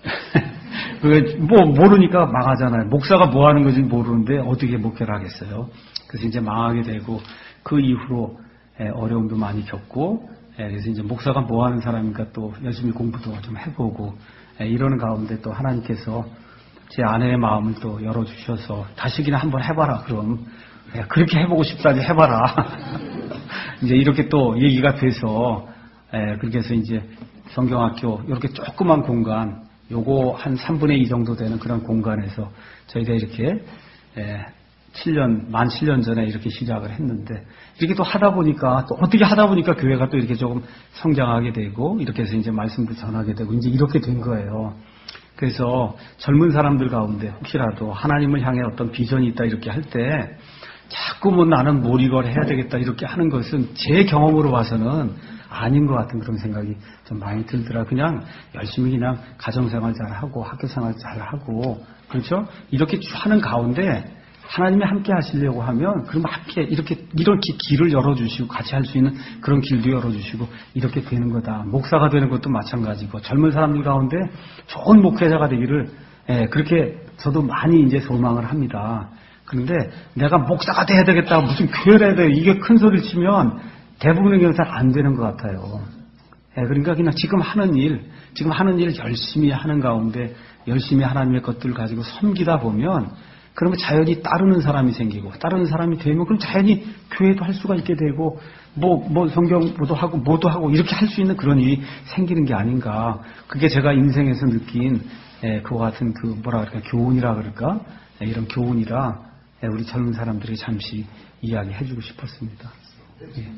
뭐 모르니까 망하잖아요. 목사가 뭐 하는 건지 모르는데 어떻게 목회를 하겠어요. 그래서 이제 망하게 되고 그 이후로 어려움도 많이 겪고 그래서 이제 목사가 뭐 하는 사람인가 또 열심히 공부도 좀 해보고 이러는 가운데 또 하나님께서 제 아내의 마음을 또 열어주셔서 다시기나 한번 해봐라. 그럼 그렇게 해보고 싶다니 해봐라. 이제 이렇게 또 얘기가 돼서 그렇게 해서 이제 성경학교 이렇게 조그만 공간 요거 한 삼분의 이 정도 되는 그런 공간에서 저희가 이렇게 칠 년, 만 칠 년 전에 이렇게 시작을 했는데 이렇게 또 하다 보니까 또 어떻게 하다 보니까 교회가 또 이렇게 조금 성장하게 되고 이렇게 해서 이제 말씀도 전하게 되고 이제 이렇게 된 거예요. 그래서 젊은 사람들 가운데 혹시라도 하나님을 향해 어떤 비전이 있다 이렇게 할 때 자꾸 뭐 나는 뭘 이걸 해야 되겠다 이렇게 하는 것은 제 경험으로 봐서는 아닌 것 같은 그런 생각이 좀 많이 들더라. 그냥 열심히 그냥 가정생활 잘하고 학교생활 잘하고 그렇죠? 이렇게 하는 가운데 하나님이 함께 하시려고 하면 그럼 함께 이렇게 이렇게 길을 열어주시고 같이 할 수 있는 그런 길도 열어주시고 이렇게 되는 거다. 목사가 되는 것도 마찬가지고 젊은 사람들 가운데 좋은 목회자가 되기를 예, 그렇게 저도 많이 이제 소망을 합니다. 그런데 내가 목사가 돼야 되겠다 무슨 교회를 해야 돼 이게 큰 소리를 치면 대부분의 경우 잘 안 되는 것 같아요. 예, 그러니까 그냥 지금 하는 일, 지금 하는 일 열심히 하는 가운데 열심히 하나님의 것들을 가지고 섬기다 보면 그러면 자연히 따르는 사람이 생기고 따르는 사람이 되면 그럼 자연히 교회도 할 수가 있게 되고 뭐, 뭐 성경도 하고 뭐도 하고 이렇게 할 수 있는 그런 일이 생기는 게 아닌가. 그게 제가 인생에서 느낀 예, 그와 같은 그 뭐라 그럴까 교훈이라 그럴까 예, 이런 교훈이라 예, 우리 젊은 사람들이 잠시 이야기해 주고 싶었습니다. 예.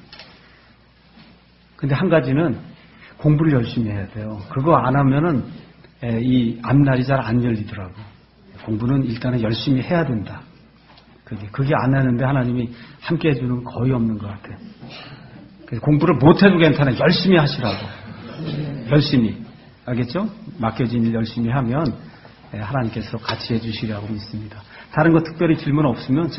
근데 한 가지는 공부를 열심히 해야 돼요. 그거 안 하면은 예, 이 앞날이 잘 안 열리더라고. 공부는 일단은 열심히 해야 된다. 그게, 그게 안 하는데 하나님이 함께 해주는 거의 없는 것 같아요. 그래서 공부를 못해도 괜찮아요. 열심히 하시라고. 열심히. 알겠죠? 맡겨진 일 열심히 하면 하나님께서 같이 해주시라고 믿습니다. 다른 거 특별히 질문 없으면